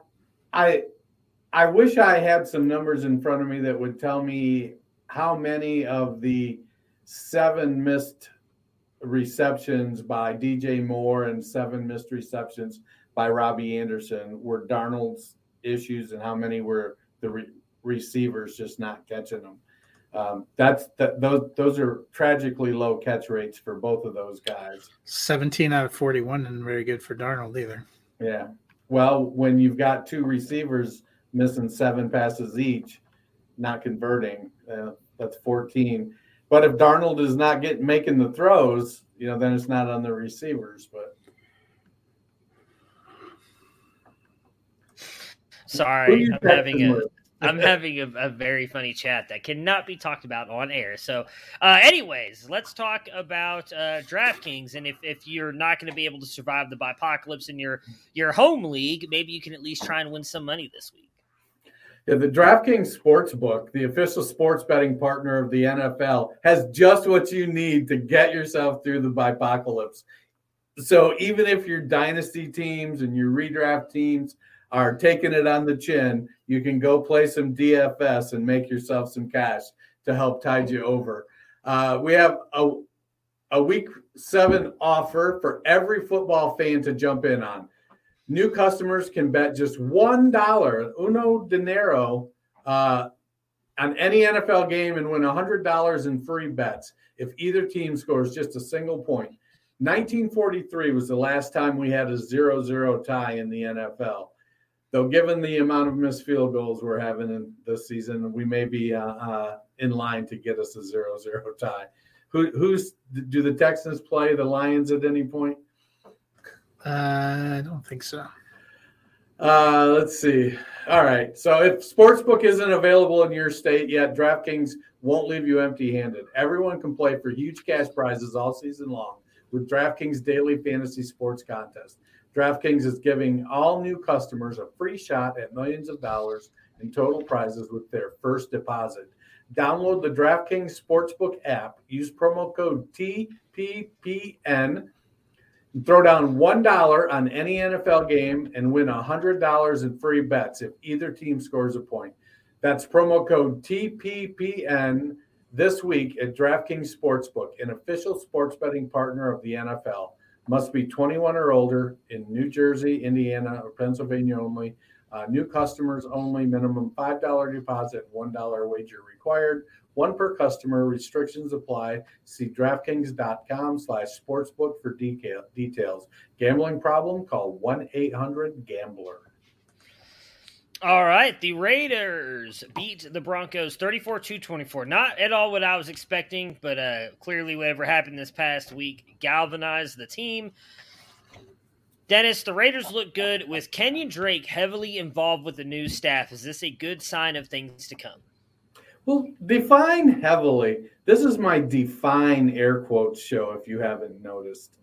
I wish I had some numbers in front of me that would tell me how many of the 7 missed receptions by DJ Moore and 7 missed receptions by Robbie Anderson were Darnold's issues, and how many were the receivers just not catching them. Those are tragically low catch rates for both of those guys. 17 out of 41 isn't very good for Darnold either. Yeah. Well, when you've got 2 receivers missing 7 passes each, not converting, that's 14. But if Darnold is not making the throws, then it's not on the receivers. But sorry, I'm having a very funny chat that cannot be talked about on air. So, anyways, let's talk about DraftKings. And if you're not going to be able to survive the Bipocalypse in your home league, maybe you can at least try and win some money this week. Yeah, the DraftKings Sportsbook, the official sports betting partner of the NFL, has just what you need to get yourself through the Bipocalypse. So even if your dynasty teams and your redraft teams are taking it on the chin, you can go play some DFS and make yourself some cash to help tide you over. We have a Week 7 offer for every football fan to jump in on. New customers can bet just $1, uno dinero, on any NFL game and win $100 in free bets if either team scores just a single point. 1943 was the last time we had a 0-0 tie in the NFL. Though given the amount of missed field goals we're having in this season, we may be in line to get us a 0-0 tie. Do the Texans play the Lions at any point? I don't think so. Let's see. All right. So if Sportsbook isn't available in your state yet, DraftKings won't leave you empty-handed. Everyone can play for huge cash prizes all season long with DraftKings Daily Fantasy Sports Contest. DraftKings is giving all new customers a free shot at millions of dollars in total prizes with their first deposit. Download the DraftKings Sportsbook app. Use promo code TPPN. Throw down $1 on any NFL game and win $100 in free bets if either team scores a point. That's promo code TPPN this week at DraftKings Sportsbook, an official sports betting partner of the NFL. Must be 21 or older in New Jersey, Indiana, or Pennsylvania only. New customers only. Minimum $5 deposit, $1 wager required. 1 per customer. Restrictions apply. See DraftKings.com/sportsbook for details. Gambling problem? Call 1-800-GAMBLER. All right, the Raiders beat the Broncos 34-24. Not at all what I was expecting, but clearly whatever happened this past week galvanized the team. Dennis, the Raiders look good with Kenyon Drake heavily involved with the new staff. Is this a good sign of things to come? Well, define heavily. This is my define air quotes show, if you haven't noticed.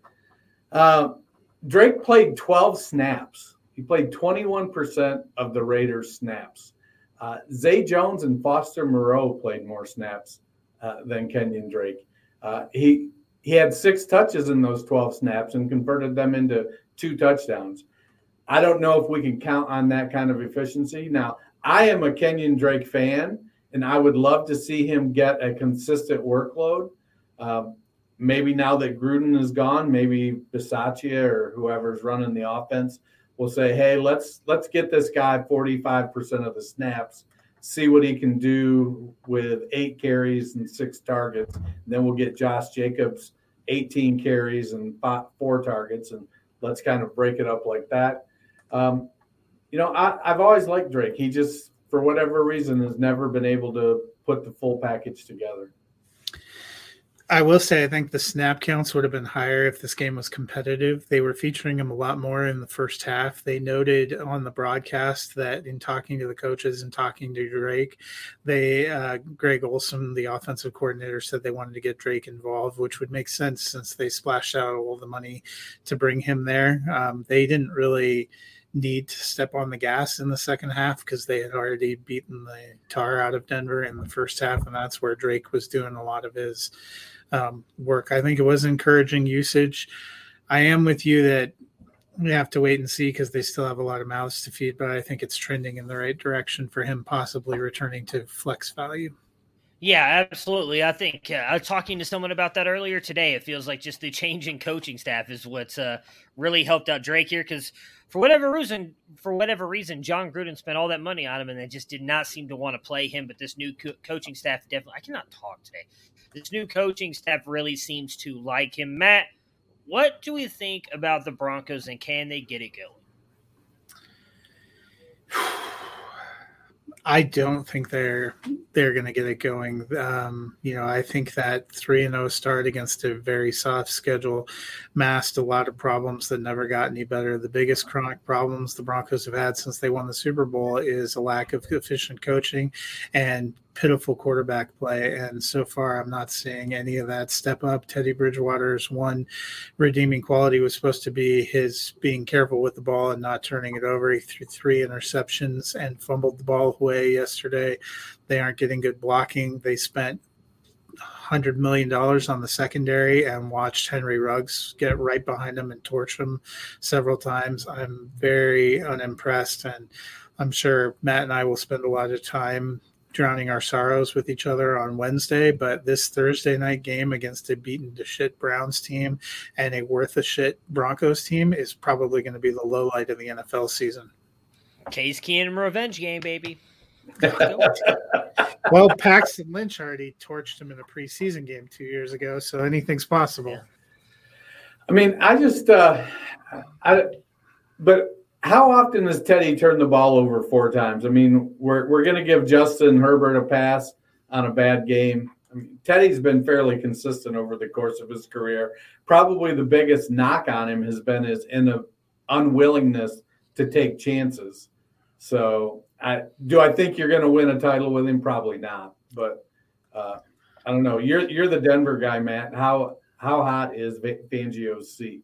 Drake played 12 snaps. He played 21% of the Raiders' snaps. Zay Jones and Foster Moreau played more snaps than Kenyon Drake. He had 6 touches in those 12 snaps and converted them into 2 touchdowns. I don't know if we can count on that kind of efficiency. Now, I am a Kenyon Drake fan, and I would love to see him get a consistent workload. Maybe now that Gruden is gone, maybe Bisaccia or whoever's running the offense will say, hey, let's get this guy 45% of the snaps, see what he can do with 8 carries and 6 targets. And then we'll get Josh Jacobs 18 carries and 4 targets, and let's kind of break it up like that. I've always liked Drake. He just, for whatever reason, has never been able to put the full package together. I will say I think the snap counts would have been higher if this game was competitive. They were featuring him a lot more in the first half. They noted on the broadcast that in talking to the coaches and talking to Drake, Greg Olson, the offensive coordinator, said they wanted to get Drake involved, which would make sense since they splashed out all the money to bring him there. They didn't really need to step on the gas in the second half because they had already beaten the tar out of Denver in the first half, and that's where Drake was doing a lot of his work. I think it was encouraging usage. I am with you that we have to wait and see because they still have a lot of mouths to feed, but I think it's trending in the right direction for him possibly returning to flex value. Yeah, absolutely. I think I was talking to someone about that earlier today. It feels like just the change in coaching staff is what's really helped out Drake here because for whatever reason, John Gruden spent all that money on him and they just did not seem to want to play him. But this new coaching staff definitely – I cannot talk today. This new coaching staff really seems to like him. Matt, what do we think about the Broncos and can they get it going? I don't think they're going to get it going. I think that 3-0 start against a very soft schedule masked a lot of problems that never got any better. The biggest chronic problems the Broncos have had since they won the Super Bowl is a lack of efficient coaching and pitiful quarterback play. And so far, I'm not seeing any of that step up. Teddy Bridgewater's one redeeming quality was supposed to be his being careful with the ball and not turning it over. He threw 3 interceptions and fumbled the ball away yesterday. They aren't getting good blocking. They spent $100 million on the secondary and watched Henry Ruggs get right behind him and torch him several times. I'm very unimpressed, and I'm sure Matt and I will spend a lot of time drowning our sorrows with each other on Wednesday, but this Thursday night game against a beaten to shit Browns team and a worth a shit Broncos team is probably going to be the low light of the NFL season. Case Keenum revenge game, baby. Well, Paxton Lynch already torched him in a preseason game 2 years ago, so anything's possible. Yeah. I mean, but how often has Teddy turned the ball over 4 times? I mean, we're going to give Justin Herbert a pass on a bad game. I mean, Teddy's been fairly consistent over the course of his career. Probably the biggest knock on him has been his unwillingness to take chances. So do I think you're going to win a title with him? Probably not. But I don't know. You're the Denver guy, Matt. How hot is Fangio's seat?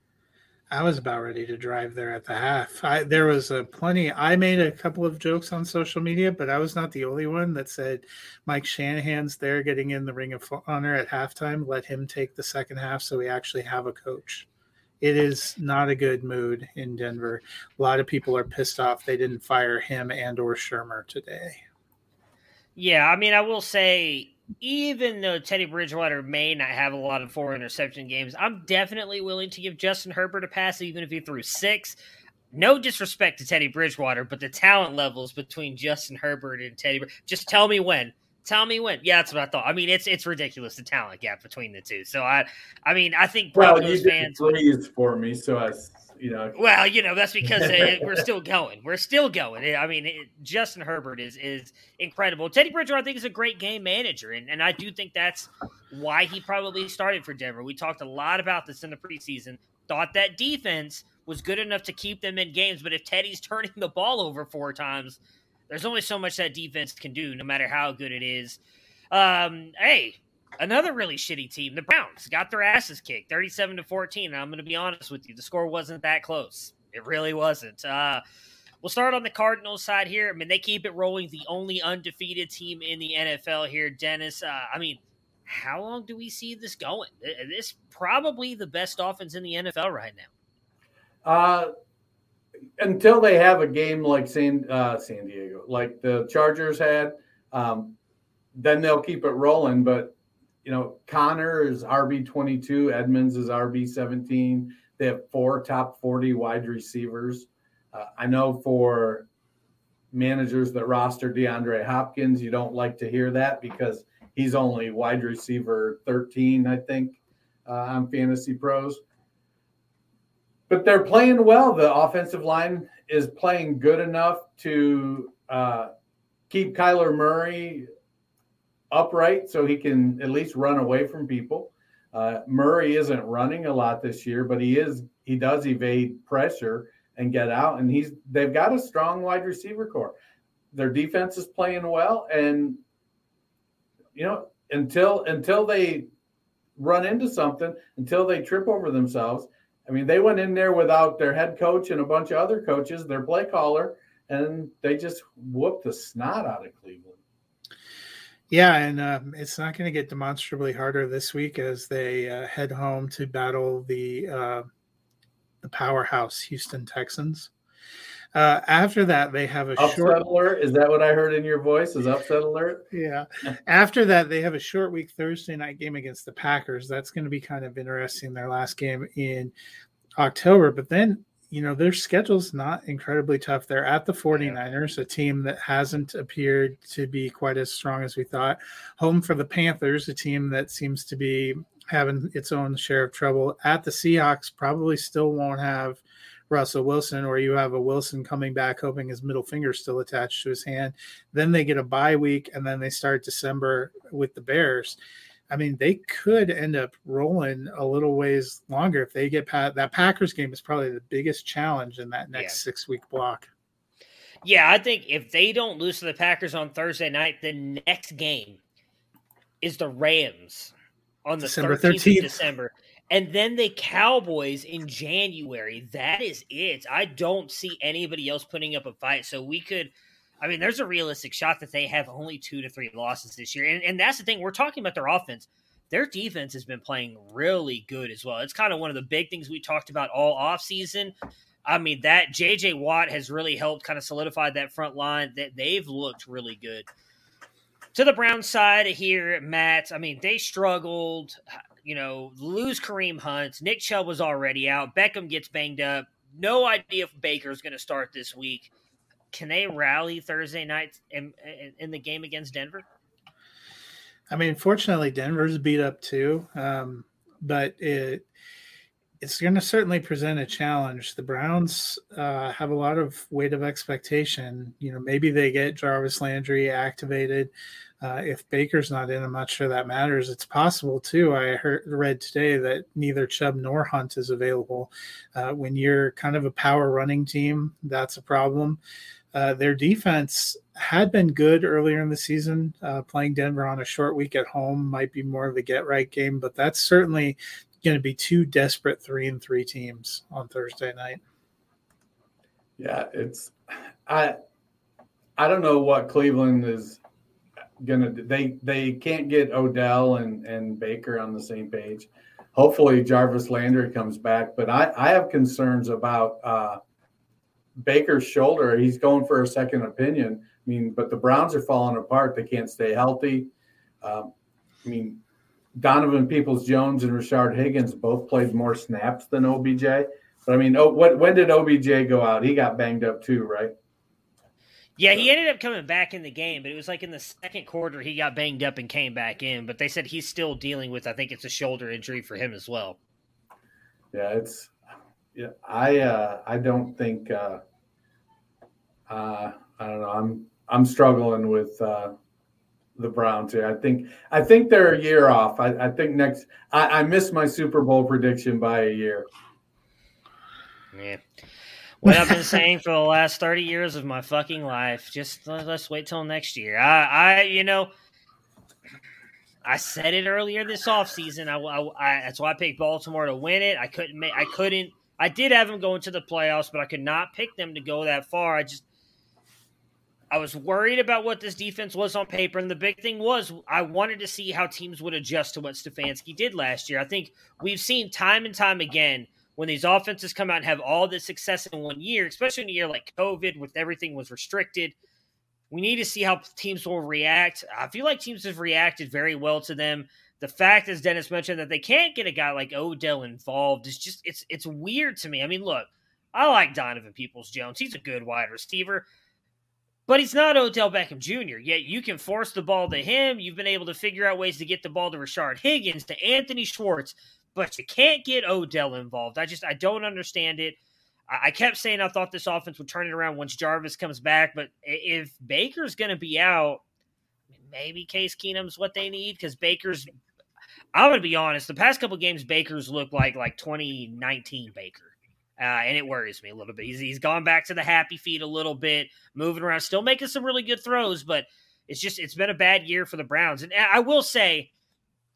I was about ready to drive there at the half. There was I made a couple of jokes on social media, but I was not the only one that said Mike Shanahan's there getting in the Ring of Honor at halftime. Let him take the second half so we actually have a coach. It is not a good mood in Denver. A lot of people are pissed off they didn't fire him and or Shermer today. Yeah, I mean, I will say, even though Teddy Bridgewater may not have a lot of 4 interception games, I'm definitely willing to give Justin Herbert a pass, even if he threw 6. No disrespect to Teddy Bridgewater, but the talent levels between Justin Herbert and Teddy, just tell me when. Tell me when. Yeah, that's what I thought. I mean, it's ridiculous, the talent gap between the two. So I think Broncos fans freeze for me. So Well, that's because we're still going. We're still going. I mean, Justin Herbert is incredible. Teddy Bridgewater, I think, is a great game manager, and I do think that's why he probably started for Denver. We talked a lot about this in the preseason. Thought that defense was good enough to keep them in games, but if Teddy's turning the ball over 4 times, there's only so much that defense can do, no matter how good it is. Hey, another really shitty team, the Browns, got their asses kicked, 37-14. And I'm going to be honest with you, the score wasn't that close. It really wasn't. We'll start on the Cardinals side here. I mean, they keep it rolling, the only undefeated team in the NFL here. Dennis, how long do we see this going? This is probably the best offense in the NFL right now. Until they have a game like San Diego, like the Chargers had, then they'll keep it rolling. But, Connor is RB22, Edmonds is RB17. They have 4 top 40 wide receivers. I know for managers that roster DeAndre Hopkins, you don't like to hear that because he's only wide receiver 13, I think, on Fantasy Pros. But they're playing well. The offensive line is playing good enough to keep Kyler Murray upright so he can at least run away from people. Murray isn't running a lot this year, but he does evade pressure and get out. And they've got a strong wide receiver core. Their defense is playing well, and until they run into something, until they trip over themselves. I mean, they went in there without their head coach and a bunch of other coaches, their play caller, and they just whooped the snot out of Cleveland. Yeah, and it's not going to get demonstrably harder this week as they head home to battle the powerhouse Houston Texans. After that, they have a upset alert. Is that what I heard in your voice? Is upset alert? Yeah. After that, they have a short week Thursday night game against the Packers. That's going to be kind of interesting. Their last game in October, but then their schedule's not incredibly tough. They're at the 49ers, a team that hasn't appeared to be quite as strong as we thought. Home for the Panthers, a team that seems to be having its own share of trouble. At the Seahawks, probably still won't have Russell Wilson, or you have a Wilson coming back hoping his middle finger is still attached to his hand. Then they get a bye week, and then they start December with the Bears. I mean, they could end up rolling a little ways longer if they get past that. Packers game is probably the biggest challenge in that next 6-week block. Yeah, I think if they don't lose to the Packers on Thursday night, the next game is the Rams on the December 13th of December. And then the Cowboys in January. That is it. I don't see anybody else putting up a fight. So we could – I mean, there's a realistic shot that they have only 2 to 3 losses this year. And that's the thing. We're talking about their offense. Their defense has been playing really good as well. It's kind of one of the big things we talked about all offseason. I mean, that J.J. Watt has really helped kind of solidify that front line. That they've looked really good. To the Browns side here, Matt, I mean, they struggled, lose Kareem Hunt. Nick Chubb was already out. Beckham gets banged up. No idea if Baker's going to start this week. Can they rally Thursday night in the game against Denver? I mean, fortunately, Denver's beat up too, but it's going to certainly present a challenge. The Browns have a lot of weight of expectation. Maybe they get Jarvis Landry activated. If Baker's not in, I'm not sure that matters. It's possible too. I read today that neither Chubb nor Hunt is available. When you're kind of a power running team, that's a problem. Their defense had been good earlier in the season. Playing Denver on a short week at home might be more of a get-right game, but that's certainly going to be 2 desperate 3-3 teams on Thursday night. Yeah, I don't know what Cleveland is going to do. They can't get Odell and Baker on the same page. Hopefully Jarvis Landry comes back, but I have concerns about Baker's shoulder. He's going for a second opinion. I mean, but the Browns are falling apart. They can't stay healthy. Donovan Peoples-Jones and Rashard Higgins both played more snaps than OBJ. But I mean, when did OBJ go out? He got banged up too, right? Yeah, he ended up coming back in the game, but it was like in the second quarter he got banged up and came back in. But they said he's still dealing with, I think it's a shoulder injury for him as well. Yeah, I don't think I don't know. I'm struggling with the Browns here. I think they're a year off. I think I missed my Super Bowl prediction by a year. Yeah. What I've been saying for the last 30 years of my fucking life. Just let's wait till next year. I said it earlier this offseason. That's why I picked Baltimore to win it. I did have them going to the playoffs, but I could not pick them to go that far. I was worried about what this defense was on paper, and the big thing was I wanted to see how teams would adjust to what Stefanski did last year. I think we've seen time and time again when these offenses come out and have all this success in one year, especially in a year like COVID with everything was restricted, we need to see how teams will react. I feel like teams have reacted very well to them. The fact, as Dennis mentioned, that they can't get a guy like Odell involved is just it's weird to me. I mean, look, I like Donovan Peoples-Jones. He's a good wide receiver, but he's not Odell Beckham Jr. Yet you can force the ball to him. You've been able to figure out ways to get the ball to Rashard Higgins, to Anthony Schwartz, but you can't get Odell involved. I don't understand it. I kept saying I thought this offense would turn it around once Jarvis comes back, but if Baker's going to be out, maybe Case Keenum's what they need, because I'm going to be honest, the past couple games Baker's looked like 2019 Baker, and it worries me a little bit. He's gone back to the happy feet a little bit, moving around, still making some really good throws, but it's been a bad year for the Browns. And I will say,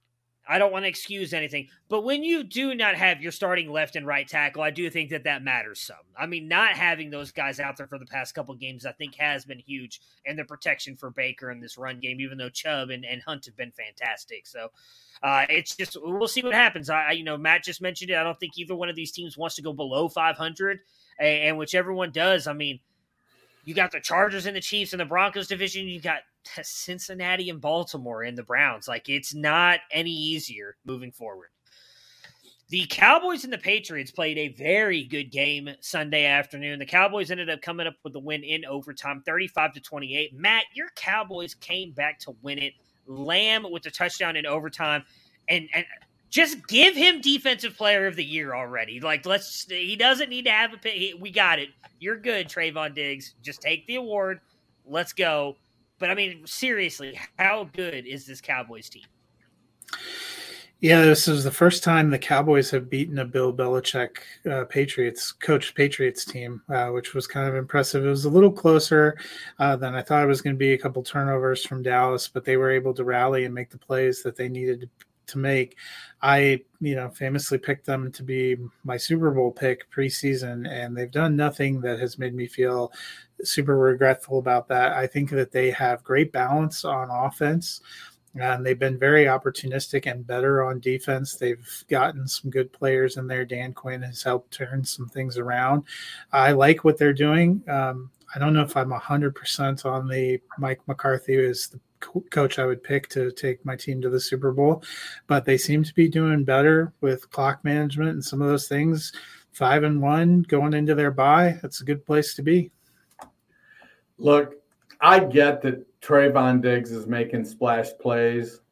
I don't want to excuse anything, but when you do not have your starting left and right tackle, I do think that matters some. I mean, not having those guys out there for the past couple of games, I think has been huge in the protection for Baker in this run game, even though Chubb and Hunt have been fantastic. So it's just, we'll see what happens. Matt just mentioned it. I don't think either one of these teams wants to go below 500, and whichever one does, I mean, you got the Chargers and the Chiefs and the Broncos division. You got Cincinnati and Baltimore and the Browns. Like, it's not any easier moving forward. The Cowboys and the Patriots played a very good game Sunday afternoon. The Cowboys ended up coming up with the win in overtime, 35-28. Matt, your Cowboys came back to win it. Lamb with the touchdown in overtime, and just give him Defensive Player of the Year already. Like, he doesn't need to have a pick. We got it. You're good, Trayvon Diggs. Just take the award. Let's go. But, I mean, seriously, how good is this Cowboys team? Yeah, this is the first time the Cowboys have beaten a Bill Belichick coached Patriots team, which was kind of impressive. It was a little closer than I thought it was going to be. A couple turnovers from Dallas, but they were able to rally and make the plays that they needed to make. I, famously picked them to be my Super Bowl pick preseason, and they've done nothing that has made me feel super regretful about that. I think that they have great balance on offense, and they've been very opportunistic and better on defense. They've gotten some good players in there. Dan Quinn has helped turn some things around. I like what they're doing. I don't know if I'm 100% on the Mike McCarthy is the coach I would pick to take my team to the Super Bowl, but they seem to be doing better with clock management and some of those things. 5-1 going into their bye. That's a good place to be. Look, I get that Trayvon Diggs is making splash plays,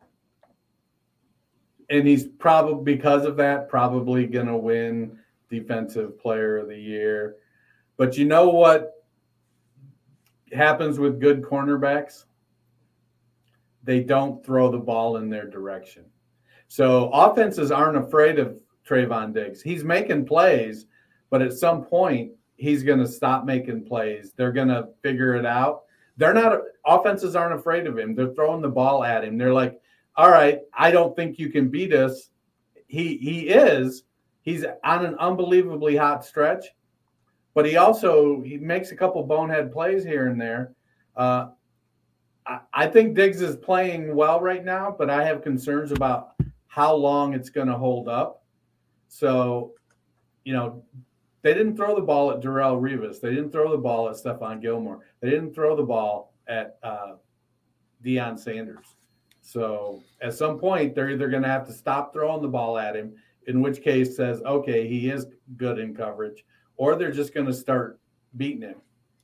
and he's probably, because of that, probably going to win Defensive Player of the Year. But you know what happens with good cornerbacks? They don't throw the ball in their direction. So offenses aren't afraid of Trayvon Diggs. He's making plays, but at some point he's going to stop making plays. They're going to figure it out. Offenses aren't afraid of him. They're throwing the ball at him. They're like, all right, I don't think you can beat us. He's on an unbelievably hot stretch, but he makes a couple bonehead plays here and there. I think Diggs is playing well right now, but I have concerns about how long it's going to hold up. So, they didn't throw the ball at Darrelle Revis. They didn't throw the ball at Stephon Gilmore. They didn't throw the ball at Deion Sanders. So at some point, they're either going to have to stop throwing the ball at him, in which case says, okay, he is good in coverage, or they're just going to start beating him.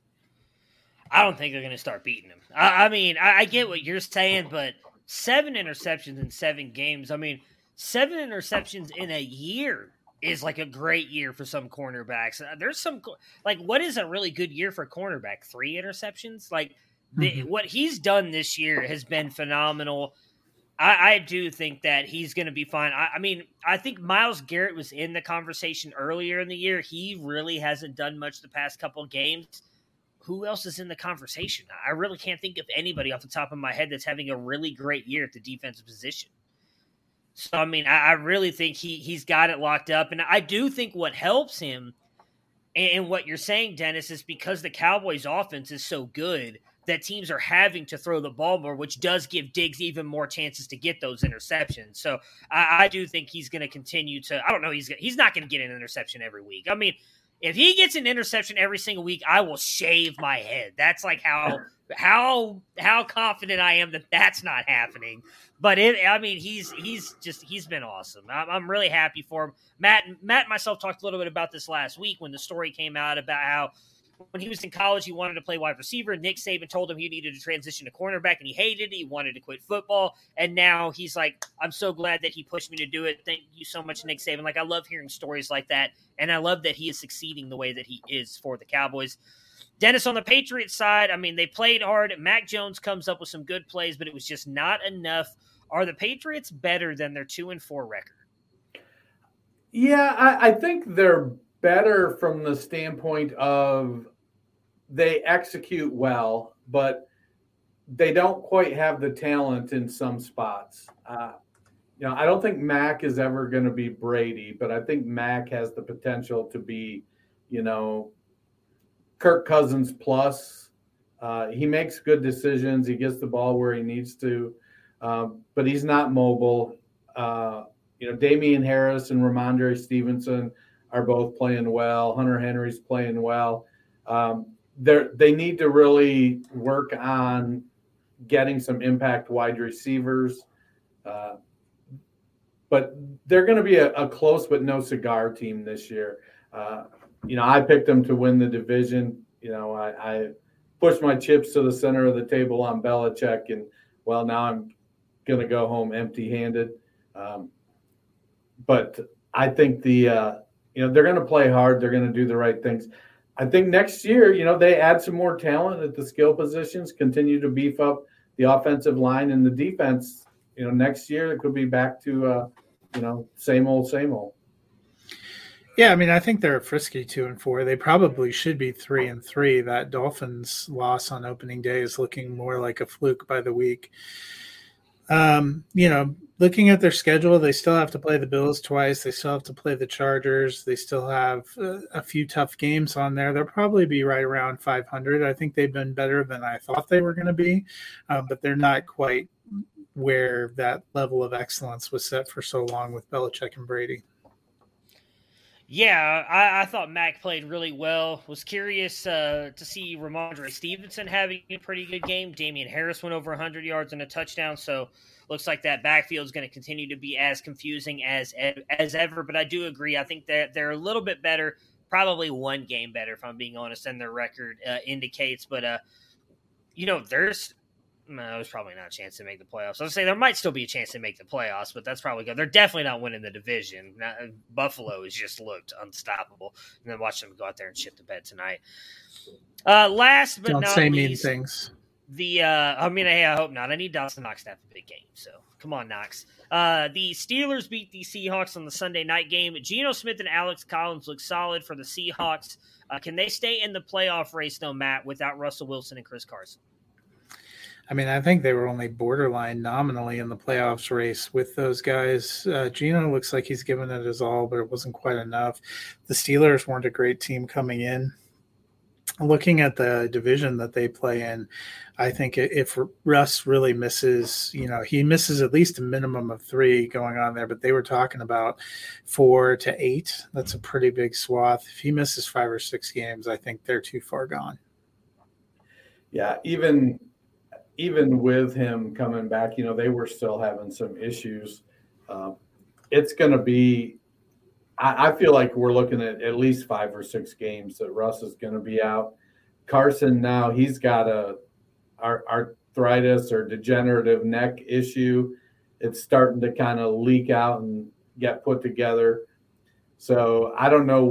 I don't think they're going to start beating him. I mean, I get what you're saying, but 7 interceptions in 7 games. I mean, 7 interceptions in a year is like a great year for some cornerbacks. There's some, like, what is a really good year for a cornerback? 3 interceptions? Like, what he's done this year has been phenomenal. I do think that he's going to be fine. I mean, I think Myles Garrett was in the conversation earlier in the year. He really hasn't done much the past couple of games. Who else is in the conversation? I really can't think of anybody off the top of my head that's having a really great year at the defensive position. So, I mean, I really think he's got it locked up. And I do think what helps him, and what you're saying, Dennis, is because the Cowboys' offense is so good that teams are having to throw the ball more, which does give Diggs even more chances to get those interceptions. So I do think he's going to continue to – I don't know. He's not going to get an interception every week. I mean, if he gets an interception every single week, I will shave my head. That's like how confident I am that that's not happening. But he's been awesome. I'm really happy for him. Matt and myself talked a little bit about this last week when the story came out about how when he was in college, he wanted to play wide receiver. Nick Saban told him he needed to transition to cornerback, and he hated it. He wanted to quit football. And now he's like, I'm so glad that he pushed me to do it. Thank you so much, Nick Saban. Like, I love hearing stories like that, and I love that he is succeeding the way that he is for the Cowboys. Dennis, on the Patriots side, I mean, they played hard. Mac Jones comes up with some good plays, but it was just not enough. Are the Patriots better than their 2-4 record? Yeah, I think they're better from the standpoint of they execute well, but they don't quite have the talent in some spots. I don't think Mac is ever going to be Brady, but I think Mac has the potential to be, Kirk Cousins plus. He makes good decisions. He gets the ball where he needs to, but he's not mobile. Damian Harris and Ramondre Stevenson are both playing well. Hunter Henry's playing well. They need to really work on getting some impact wide receivers. But they're going to be a close but no cigar team this year. I picked them to win the division. I pushed my chips to the center of the table on Belichick, and now I'm going to go home empty-handed. But I think they're going to play hard. They're going to do the right things. I think next year, they add some more talent at the skill positions, continue to beef up the offensive line and the defense. Next year it could be back to, same old, same old. Yeah, I mean, I think they're a frisky 2-4. They probably should be 3-3. That Dolphins loss on opening day is looking more like a fluke by the week. Looking at their schedule, they still have to play the Bills twice. They still have to play the Chargers. They still have a few tough games on there. They'll probably be right around 500. I think they've been better than I thought they were going to be, but they're not quite where that level of excellence was set for so long with Belichick and Brady. Yeah, I thought Mac played really well. Was curious to see Ramondre Stevenson having a pretty good game. Damian Harris went over 100 yards and a touchdown, so looks like that backfield is going to continue to be as confusing as ever. But I do agree. I think that they're a little bit better, probably one game better, if I'm being honest, than their record indicates. But, there's probably not a chance to make the playoffs. I would say there might still be a chance to make the playoffs, but that's probably good. They're definitely not winning the division. Buffalo has just looked unstoppable. And then watch them go out there and shit the bed tonight. Last but not least. Don't say mean things. I hope not. I need Dawson Knox to have a big game, so come on, Knox. The Steelers beat the Seahawks on the Sunday night game. Geno Smith and Alex Collins look solid for the Seahawks. Can they stay in the playoff race, though, Matt, without Russell Wilson and Chris Carson? I mean, I think they were only borderline nominally in the playoffs race with those guys. Geno looks like he's given it his all, but it wasn't quite enough. The Steelers weren't a great team coming in. Looking at the division that they play in, I think if Russ really misses, he misses at least a minimum of 3 going on there, but they were talking about 4 to 8. That's a pretty big swath. If he misses 5 or 6 games, I think they're too far gone. Yeah, even with him coming back, they were still having some issues. It's going to be – I feel like we're looking at least 5 or 6 games that Russ is going to be out. Carson now, he's got a arthritis or degenerative neck issue. It's starting to kind of leak out and get put together. So I don't know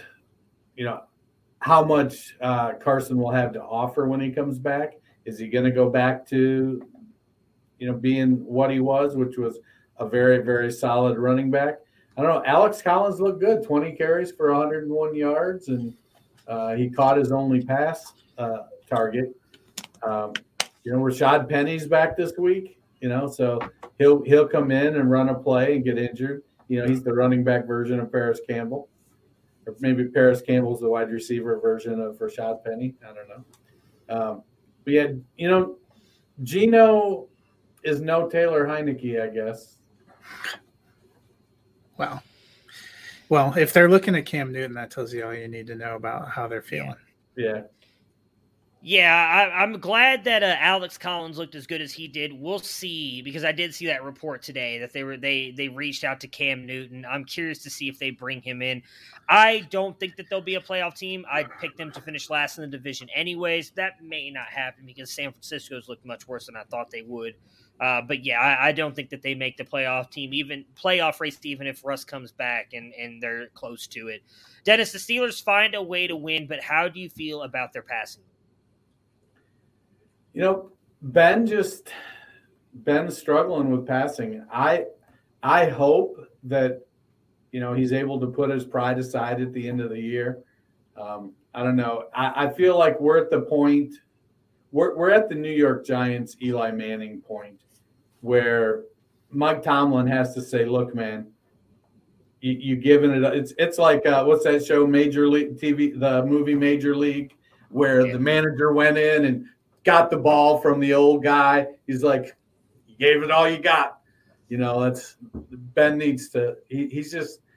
how much Carson will have to offer when he comes back. Is he going to go back to, being what he was, which was a very, very solid running back? I don't know. Alex Collins looked good, 20 carries for 101 yards, and he caught his only pass target. Rashad Penny's back this week, so he'll come in and run a play and get injured. He's the running back version of Paris Campbell, or maybe Paris Campbell's the wide receiver version of Rashad Penny. I don't know. But yeah, Geno is no Taylor Heineke, I guess. Wow. Well, if they're looking at Cam Newton, that tells you all you need to know about how they're feeling. Yeah. Yeah, I'm glad that Alex Collins looked as good as he did. We'll see, because I did see that report today that they reached out to Cam Newton. I'm curious to see if they bring him in. I don't think that they'll be a playoff team. I'd pick them to finish last in the division anyways. That may not happen because San Francisco's looked much worse than I thought they would. But yeah, I don't think that they make the playoff race, even if Russ comes back and they're close to it. Dennis, the Steelers find a way to win, but how do you feel about their passing? Ben's struggling with passing. I hope that, he's able to put his pride aside at the end of the year. I don't know. I feel like we're at the point, we're at the New York Giants, Eli Manning point, where Mike Tomlin has to say, look, man, you giving it. It's like what's that show, Major League TV, the movie Major League, where the manager went in and got the ball from the old guy. He's like, you gave it all you got. That's Ben needs to. He's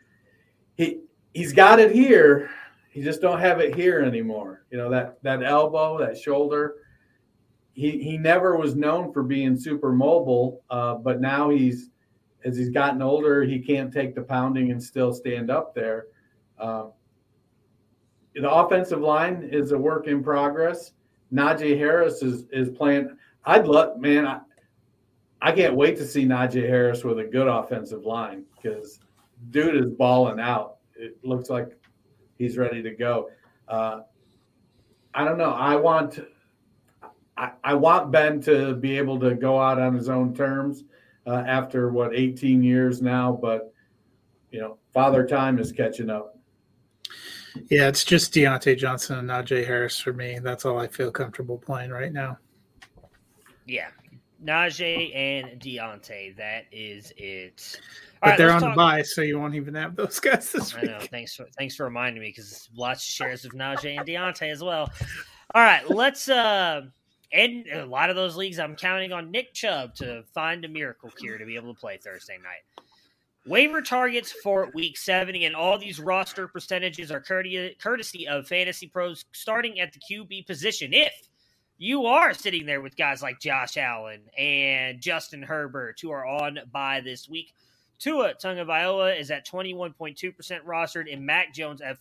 got it here. He just don't have it here anymore. That elbow, that shoulder. He never was known for being super mobile, but now as he's gotten older, he can't take the pounding and still stand up there. The offensive line is a work in progress. Najee Harris is playing. I can't wait to see Najee Harris with a good offensive line because dude is balling out. It looks like he's ready to go. I don't know. I want Ben to be able to go out on his own terms after 18 years now, but Father Time is catching up. Yeah, it's just Deontay Johnson and Najee Harris for me. That's all I feel comfortable playing right now. Yeah, Najee and Deontay. That is it. But they're on the bye, so you won't even have those guys this week. I know. Thanks for reminding me because lots of shares of Najee and Deontay as well. All right, let's and a lot of those leagues, I'm counting on Nick Chubb to find a miracle cure to be able to play Thursday night. Waiver targets for Week 7, and all these roster percentages are courtesy of Fantasy Pros starting at the QB position. If you are sitting there with guys like Josh Allen and Justin Herbert who are on bye this week, Tua Tagovailoa is at 21.2% rostered and Mac Jones at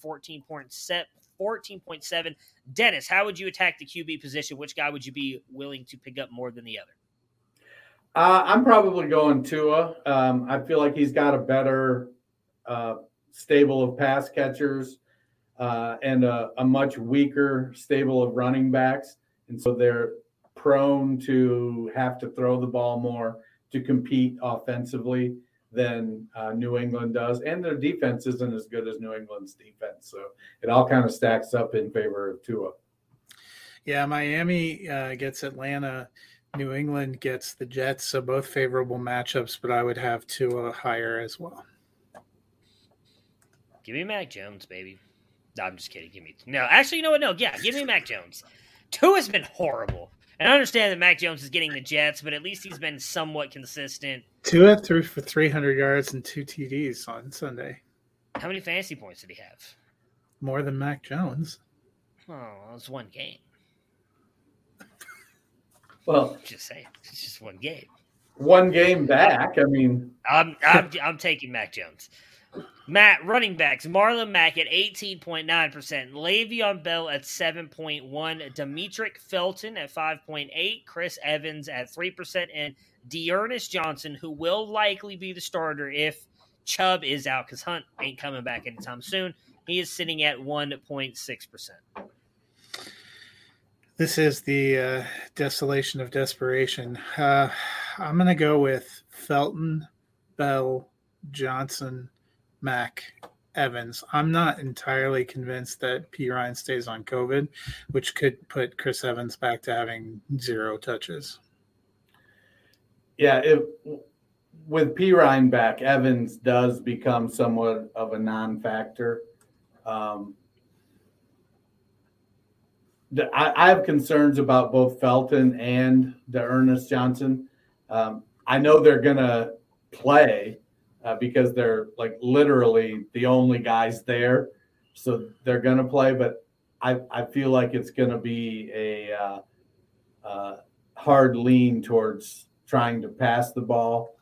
14.7. Dennis, how would you attack the QB position? Which guy would you be willing to pick up more than the other? I'm probably going Tua. I feel like he's got a better stable of pass catchers and a much weaker stable of running backs. And so they're prone to have to throw the ball more to compete offensively than New England does. And their defense isn't as good as New England's defense. So it all kind of stacks up in favor of Tua. Yeah, Miami gets Atlanta. New England gets the Jets. So both favorable matchups, but I would have Tua higher as well. Give me Mac Jones, baby. No, I'm just kidding. No, actually, you know what? No, yeah, give me Mac Jones. Tua's been horrible. And I understand that Mac Jones is getting the Jets, but at least he's been somewhat consistent. Tua threw for 300 yards and 2 TDs on Sunday. How many fantasy points did he have? More than Mac Jones. Oh, it was one game. Well, just saying, it's just one game. One game back. I mean, I'm taking Mac Jones. Matt, running backs, Marlon Mack at 18.9%, Le'Veon Bell at 7.1%, Demetric Felton at 5.8%, Chris Evans at 3%, and D'Ernest Johnson, who will likely be the starter if Chubb is out because Hunt ain't coming back anytime soon. He is sitting at 1.6%. This is the desolation of desperation. I'm going to go with Felton, Bell, Johnson, Mack, Evans. I'm not entirely convinced that P. Ryan stays on COVID, which could put Chris Evans back to having 0 touches. Yeah, with P. Ryan back, Evans does become somewhat of a non-factor. I have concerns about both Felton and D'Ernest Johnson. I know they're going to play because they're like literally the only guys there. So they're going to play, but I feel like it's going to be a hard lean towards trying to pass the ball.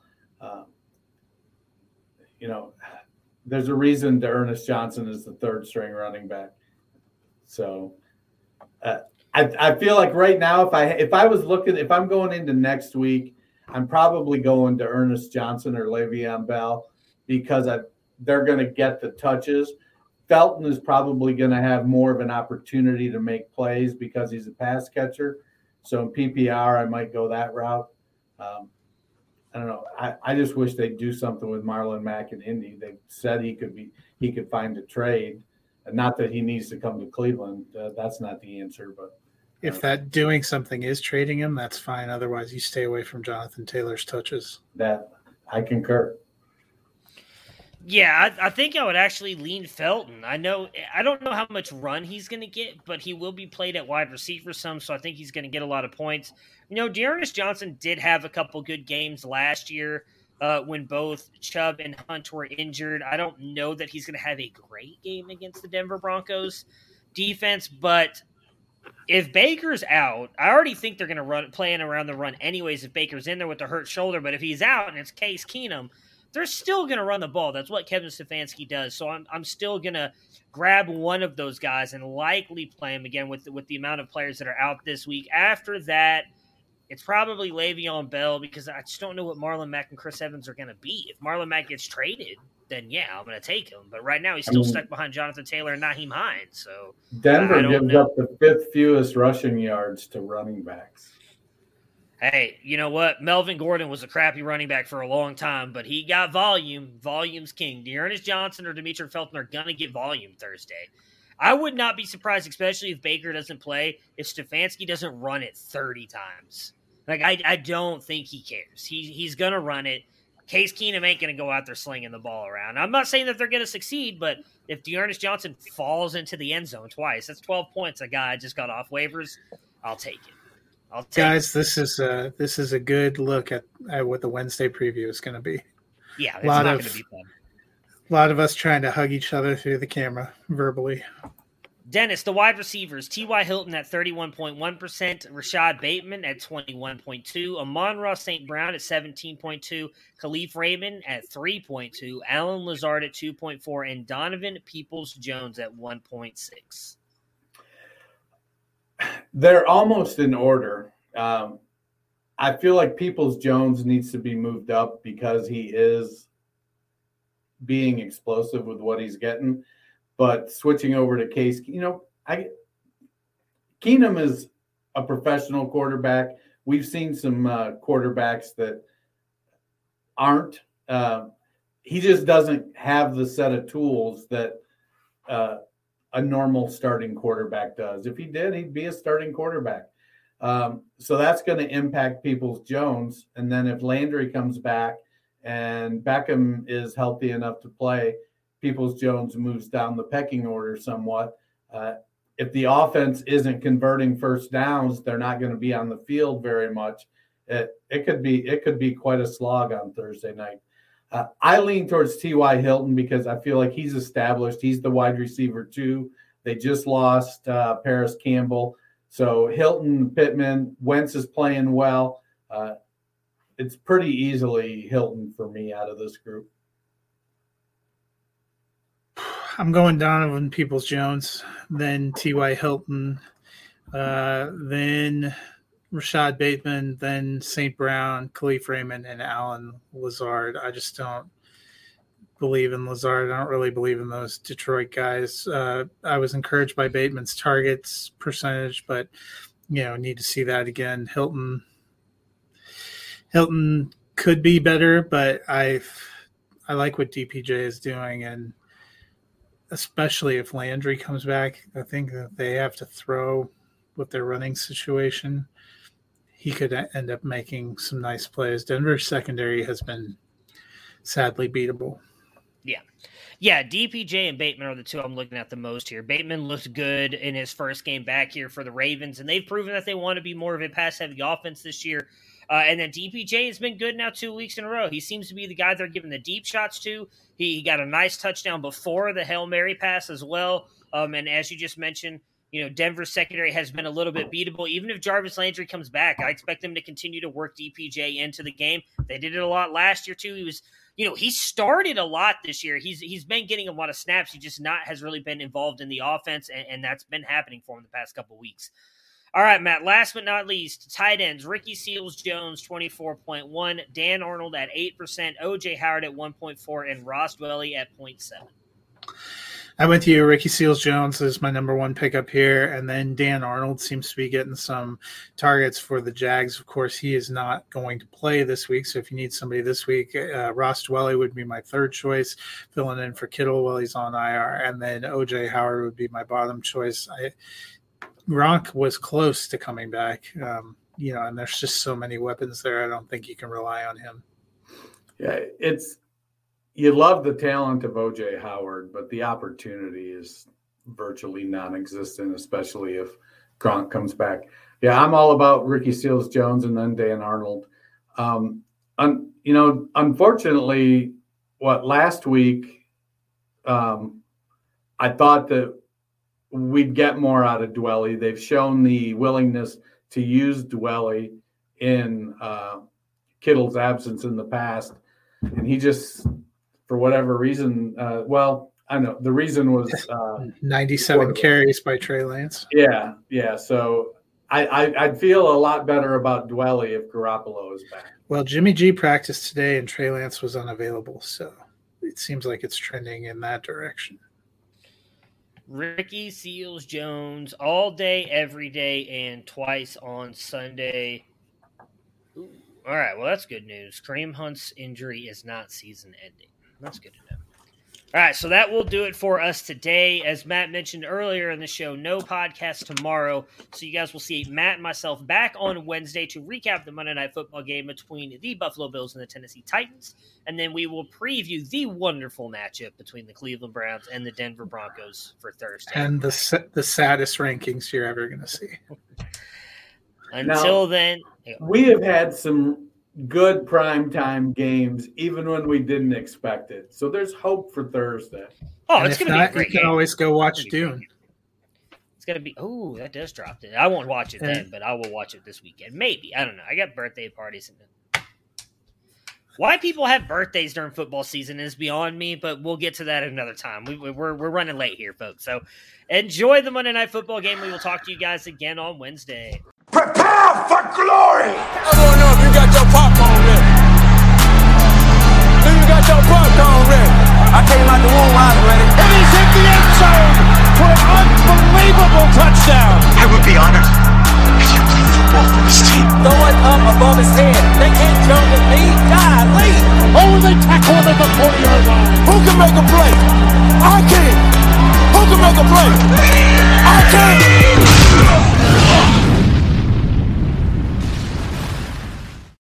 There's a reason D'Ernest Johnson is the third string running back. So I feel like right now, if I'm going into next week, I'm probably going to D'Ernest Johnson or Le'Veon Bell because they're going to get the touches. Felton is probably going to have more of an opportunity to make plays because he's a pass catcher. So in PPR, I might go that route. I don't know. I just wish they'd do something with Marlon Mack in Indy. They said he could find a trade. Not that he needs to come to Cleveland. That's not the answer. But if that doing something is trading him, that's fine. Otherwise, you stay away from Jonathan Taylor's touches. That I concur. Yeah, I think I would actually lean Felton. I don't know how much run he's going to get, but he will be played at wide receiver some, so I think he's going to get a lot of points. D'Ernest Johnson did have a couple good games last year when both Chubb and Hunt were injured. I don't know that he's going to have a great game against the Denver Broncos defense, but if Baker's out, I already think they're going to playing around the run anyways if Baker's in there with a hurt shoulder, but if he's out and it's Case Keenum, they're still going to run the ball. That's what Kevin Stefanski does. So I'm still going to grab one of those guys and likely play him again with the amount of players that are out this week. After that, it's probably Le'Veon Bell because I just don't know what Marlon Mack and Chris Evans are going to be. If Marlon Mack gets traded, then yeah, I'm going to take him. But right now he's still stuck behind Jonathan Taylor and Nyheim Hines. So Denver gives up the 5th fewest rushing yards to running backs. Hey, you know what? Melvin Gordon was a crappy running back for a long time, but he got volume. Volume's king. D'Ernest Johnson or Demetric Felton are going to get volume Thursday. I would not be surprised, especially if Baker doesn't play, if Stefanski doesn't run it 30 times. Like, I don't think he cares. He's going to run it. Case Keenum ain't going to go out there slinging the ball around. I'm not saying that they're going to succeed, but if D'Ernest Johnson falls into the end zone twice, that's 12 points. A guy just got off waivers. I'll take it. Guys, this is a good look at what the Wednesday preview is going to be. Yeah, it's not going to be fun. A lot of us trying to hug each other through the camera verbally. Dennis, the wide receivers, T.Y. Hilton at 31.1%, Rashad Bateman at 21.2%, Amon-Ra St. Brown at 17.2%, Khalif Raymond at 3.2%, Allen Lazard at 2.4%, and Donovan Peoples-Jones at 1.6%. They're almost in order. I feel like Peoples-Jones needs to be moved up because he is being explosive with what he's getting. But switching over to Case, Keenum is a professional quarterback. We've seen some quarterbacks that aren't. He just doesn't have the set of tools that a normal starting quarterback does. If he did, he'd be a starting quarterback. So that's going to impact Peoples-Jones. And then if Landry comes back and Beckham is healthy enough to play, Peoples-Jones moves down the pecking order somewhat. If the offense isn't converting first downs, they're not going to be on the field very much. It could be quite a slog on Thursday night. I lean towards T.Y. Hilton because I feel like he's established. He's the wide receiver too. They just lost Paris Campbell. So Hilton, Pittman, Wentz is playing well. It's pretty easily Hilton for me out of this group. I'm going Donovan Peoples-Jones, then T.Y. Hilton, then Rashad Bateman, then St. Brown, Khalif Raymond, and Allen Lazard. I just don't believe in Lazard. I don't really believe in those Detroit guys. I was encouraged by Bateman's targets percentage, but need to see that again. Hilton could be better, but I like what DPJ is doing, and especially if Landry comes back, I think that they have to throw with their running situation. He could end up making some nice plays. Denver's secondary has been sadly beatable. Yeah, DPJ and Bateman are the two I'm looking at the most here. Bateman looked good in his first game back here for the Ravens, and they've proven that they want to be more of a pass-heavy offense this year. And then DPJ has been good now 2 weeks in a row. He seems to be the guy they're giving the deep shots to. He got a nice touchdown before the Hail Mary pass as well. And as you just mentioned, Denver's secondary has been a little bit beatable. Even if Jarvis Landry comes back, I expect them to continue to work DPJ into the game. They did it a lot last year too. He was, he started a lot this year. He's been getting a lot of snaps. He just has really been involved in the offense, and that's been happening for him the past couple of weeks. All right, Matt, last but not least, tight ends, Ricky Seals-Jones, 24.1, Dan Arnold at 8%, O.J. Howard at 1.4, and Ross Dwelley at 0.7. I'm with you. Ricky Seals-Jones is my number one pickup here, and then Dan Arnold seems to be getting some targets for the Jags. Of course, he is not going to play this week, so if you need somebody this week, Ross Dwelley would be my third choice, filling in for Kittle while he's on IR, and then O.J. Howard would be my bottom choice. Gronk was close to coming back, and there's just so many weapons there. I don't think you can rely on him. Yeah, you love the talent of OJ Howard, but the opportunity is virtually non-existent, especially if Gronk comes back. Yeah, I'm all about Ricky Seals-Jones and then Dan Arnold. Unfortunately, last week, I thought that we'd get more out of Dwelley. They've shown the willingness to use Dwelley in Kittle's absence in the past. And he just, for whatever reason, I know the reason was 97 carries by Trey Lance. Yeah. So I'd feel a lot better about Dwelley if Garoppolo is back. Well, Jimmy G practiced today and Trey Lance was unavailable. So it seems like it's trending in that direction. Ricky Seals-Jones all day, every day, and twice on Sunday. Ooh. All right, well, that's good news. Kareem Hunt's injury is not season-ending. That's good to know. All right, so that will do it for us today. As Matt mentioned earlier in the show, no podcast tomorrow. So you guys will see Matt and myself back on Wednesday to recap the Monday Night Football game between the Buffalo Bills and the Tennessee Titans. And then we will preview the wonderful matchup between the Cleveland Browns and the Denver Broncos for Thursday. And the saddest rankings you're ever going to see. Until then. We have had some good primetime games, even when we didn't expect it. So there's hope for Thursday. Oh, it's going to be a great game. You can always go watch Dune. It's going to be – oh, that does drop it. I won't watch it then, but I will watch it this weekend. Maybe. I don't know. I got birthday parties. Why people have birthdays during football season is beyond me, but we'll get to that another time. We're running late here, folks. So enjoy the Monday Night Football game. We will talk to you guys again on Wednesday. Prepare for glory! I want to know if you got your popcorn ready. Do you got your popcorn ready? I came out the womb, I was ready. And he's hit the end zone for an unbelievable touchdown. I would be honored if you played football for this team. Throw it up above his head. They can't jump with me. Golly. Oh, they tackle him at the 40-yard line. Who can make a play? I can. Who can make a play? I can.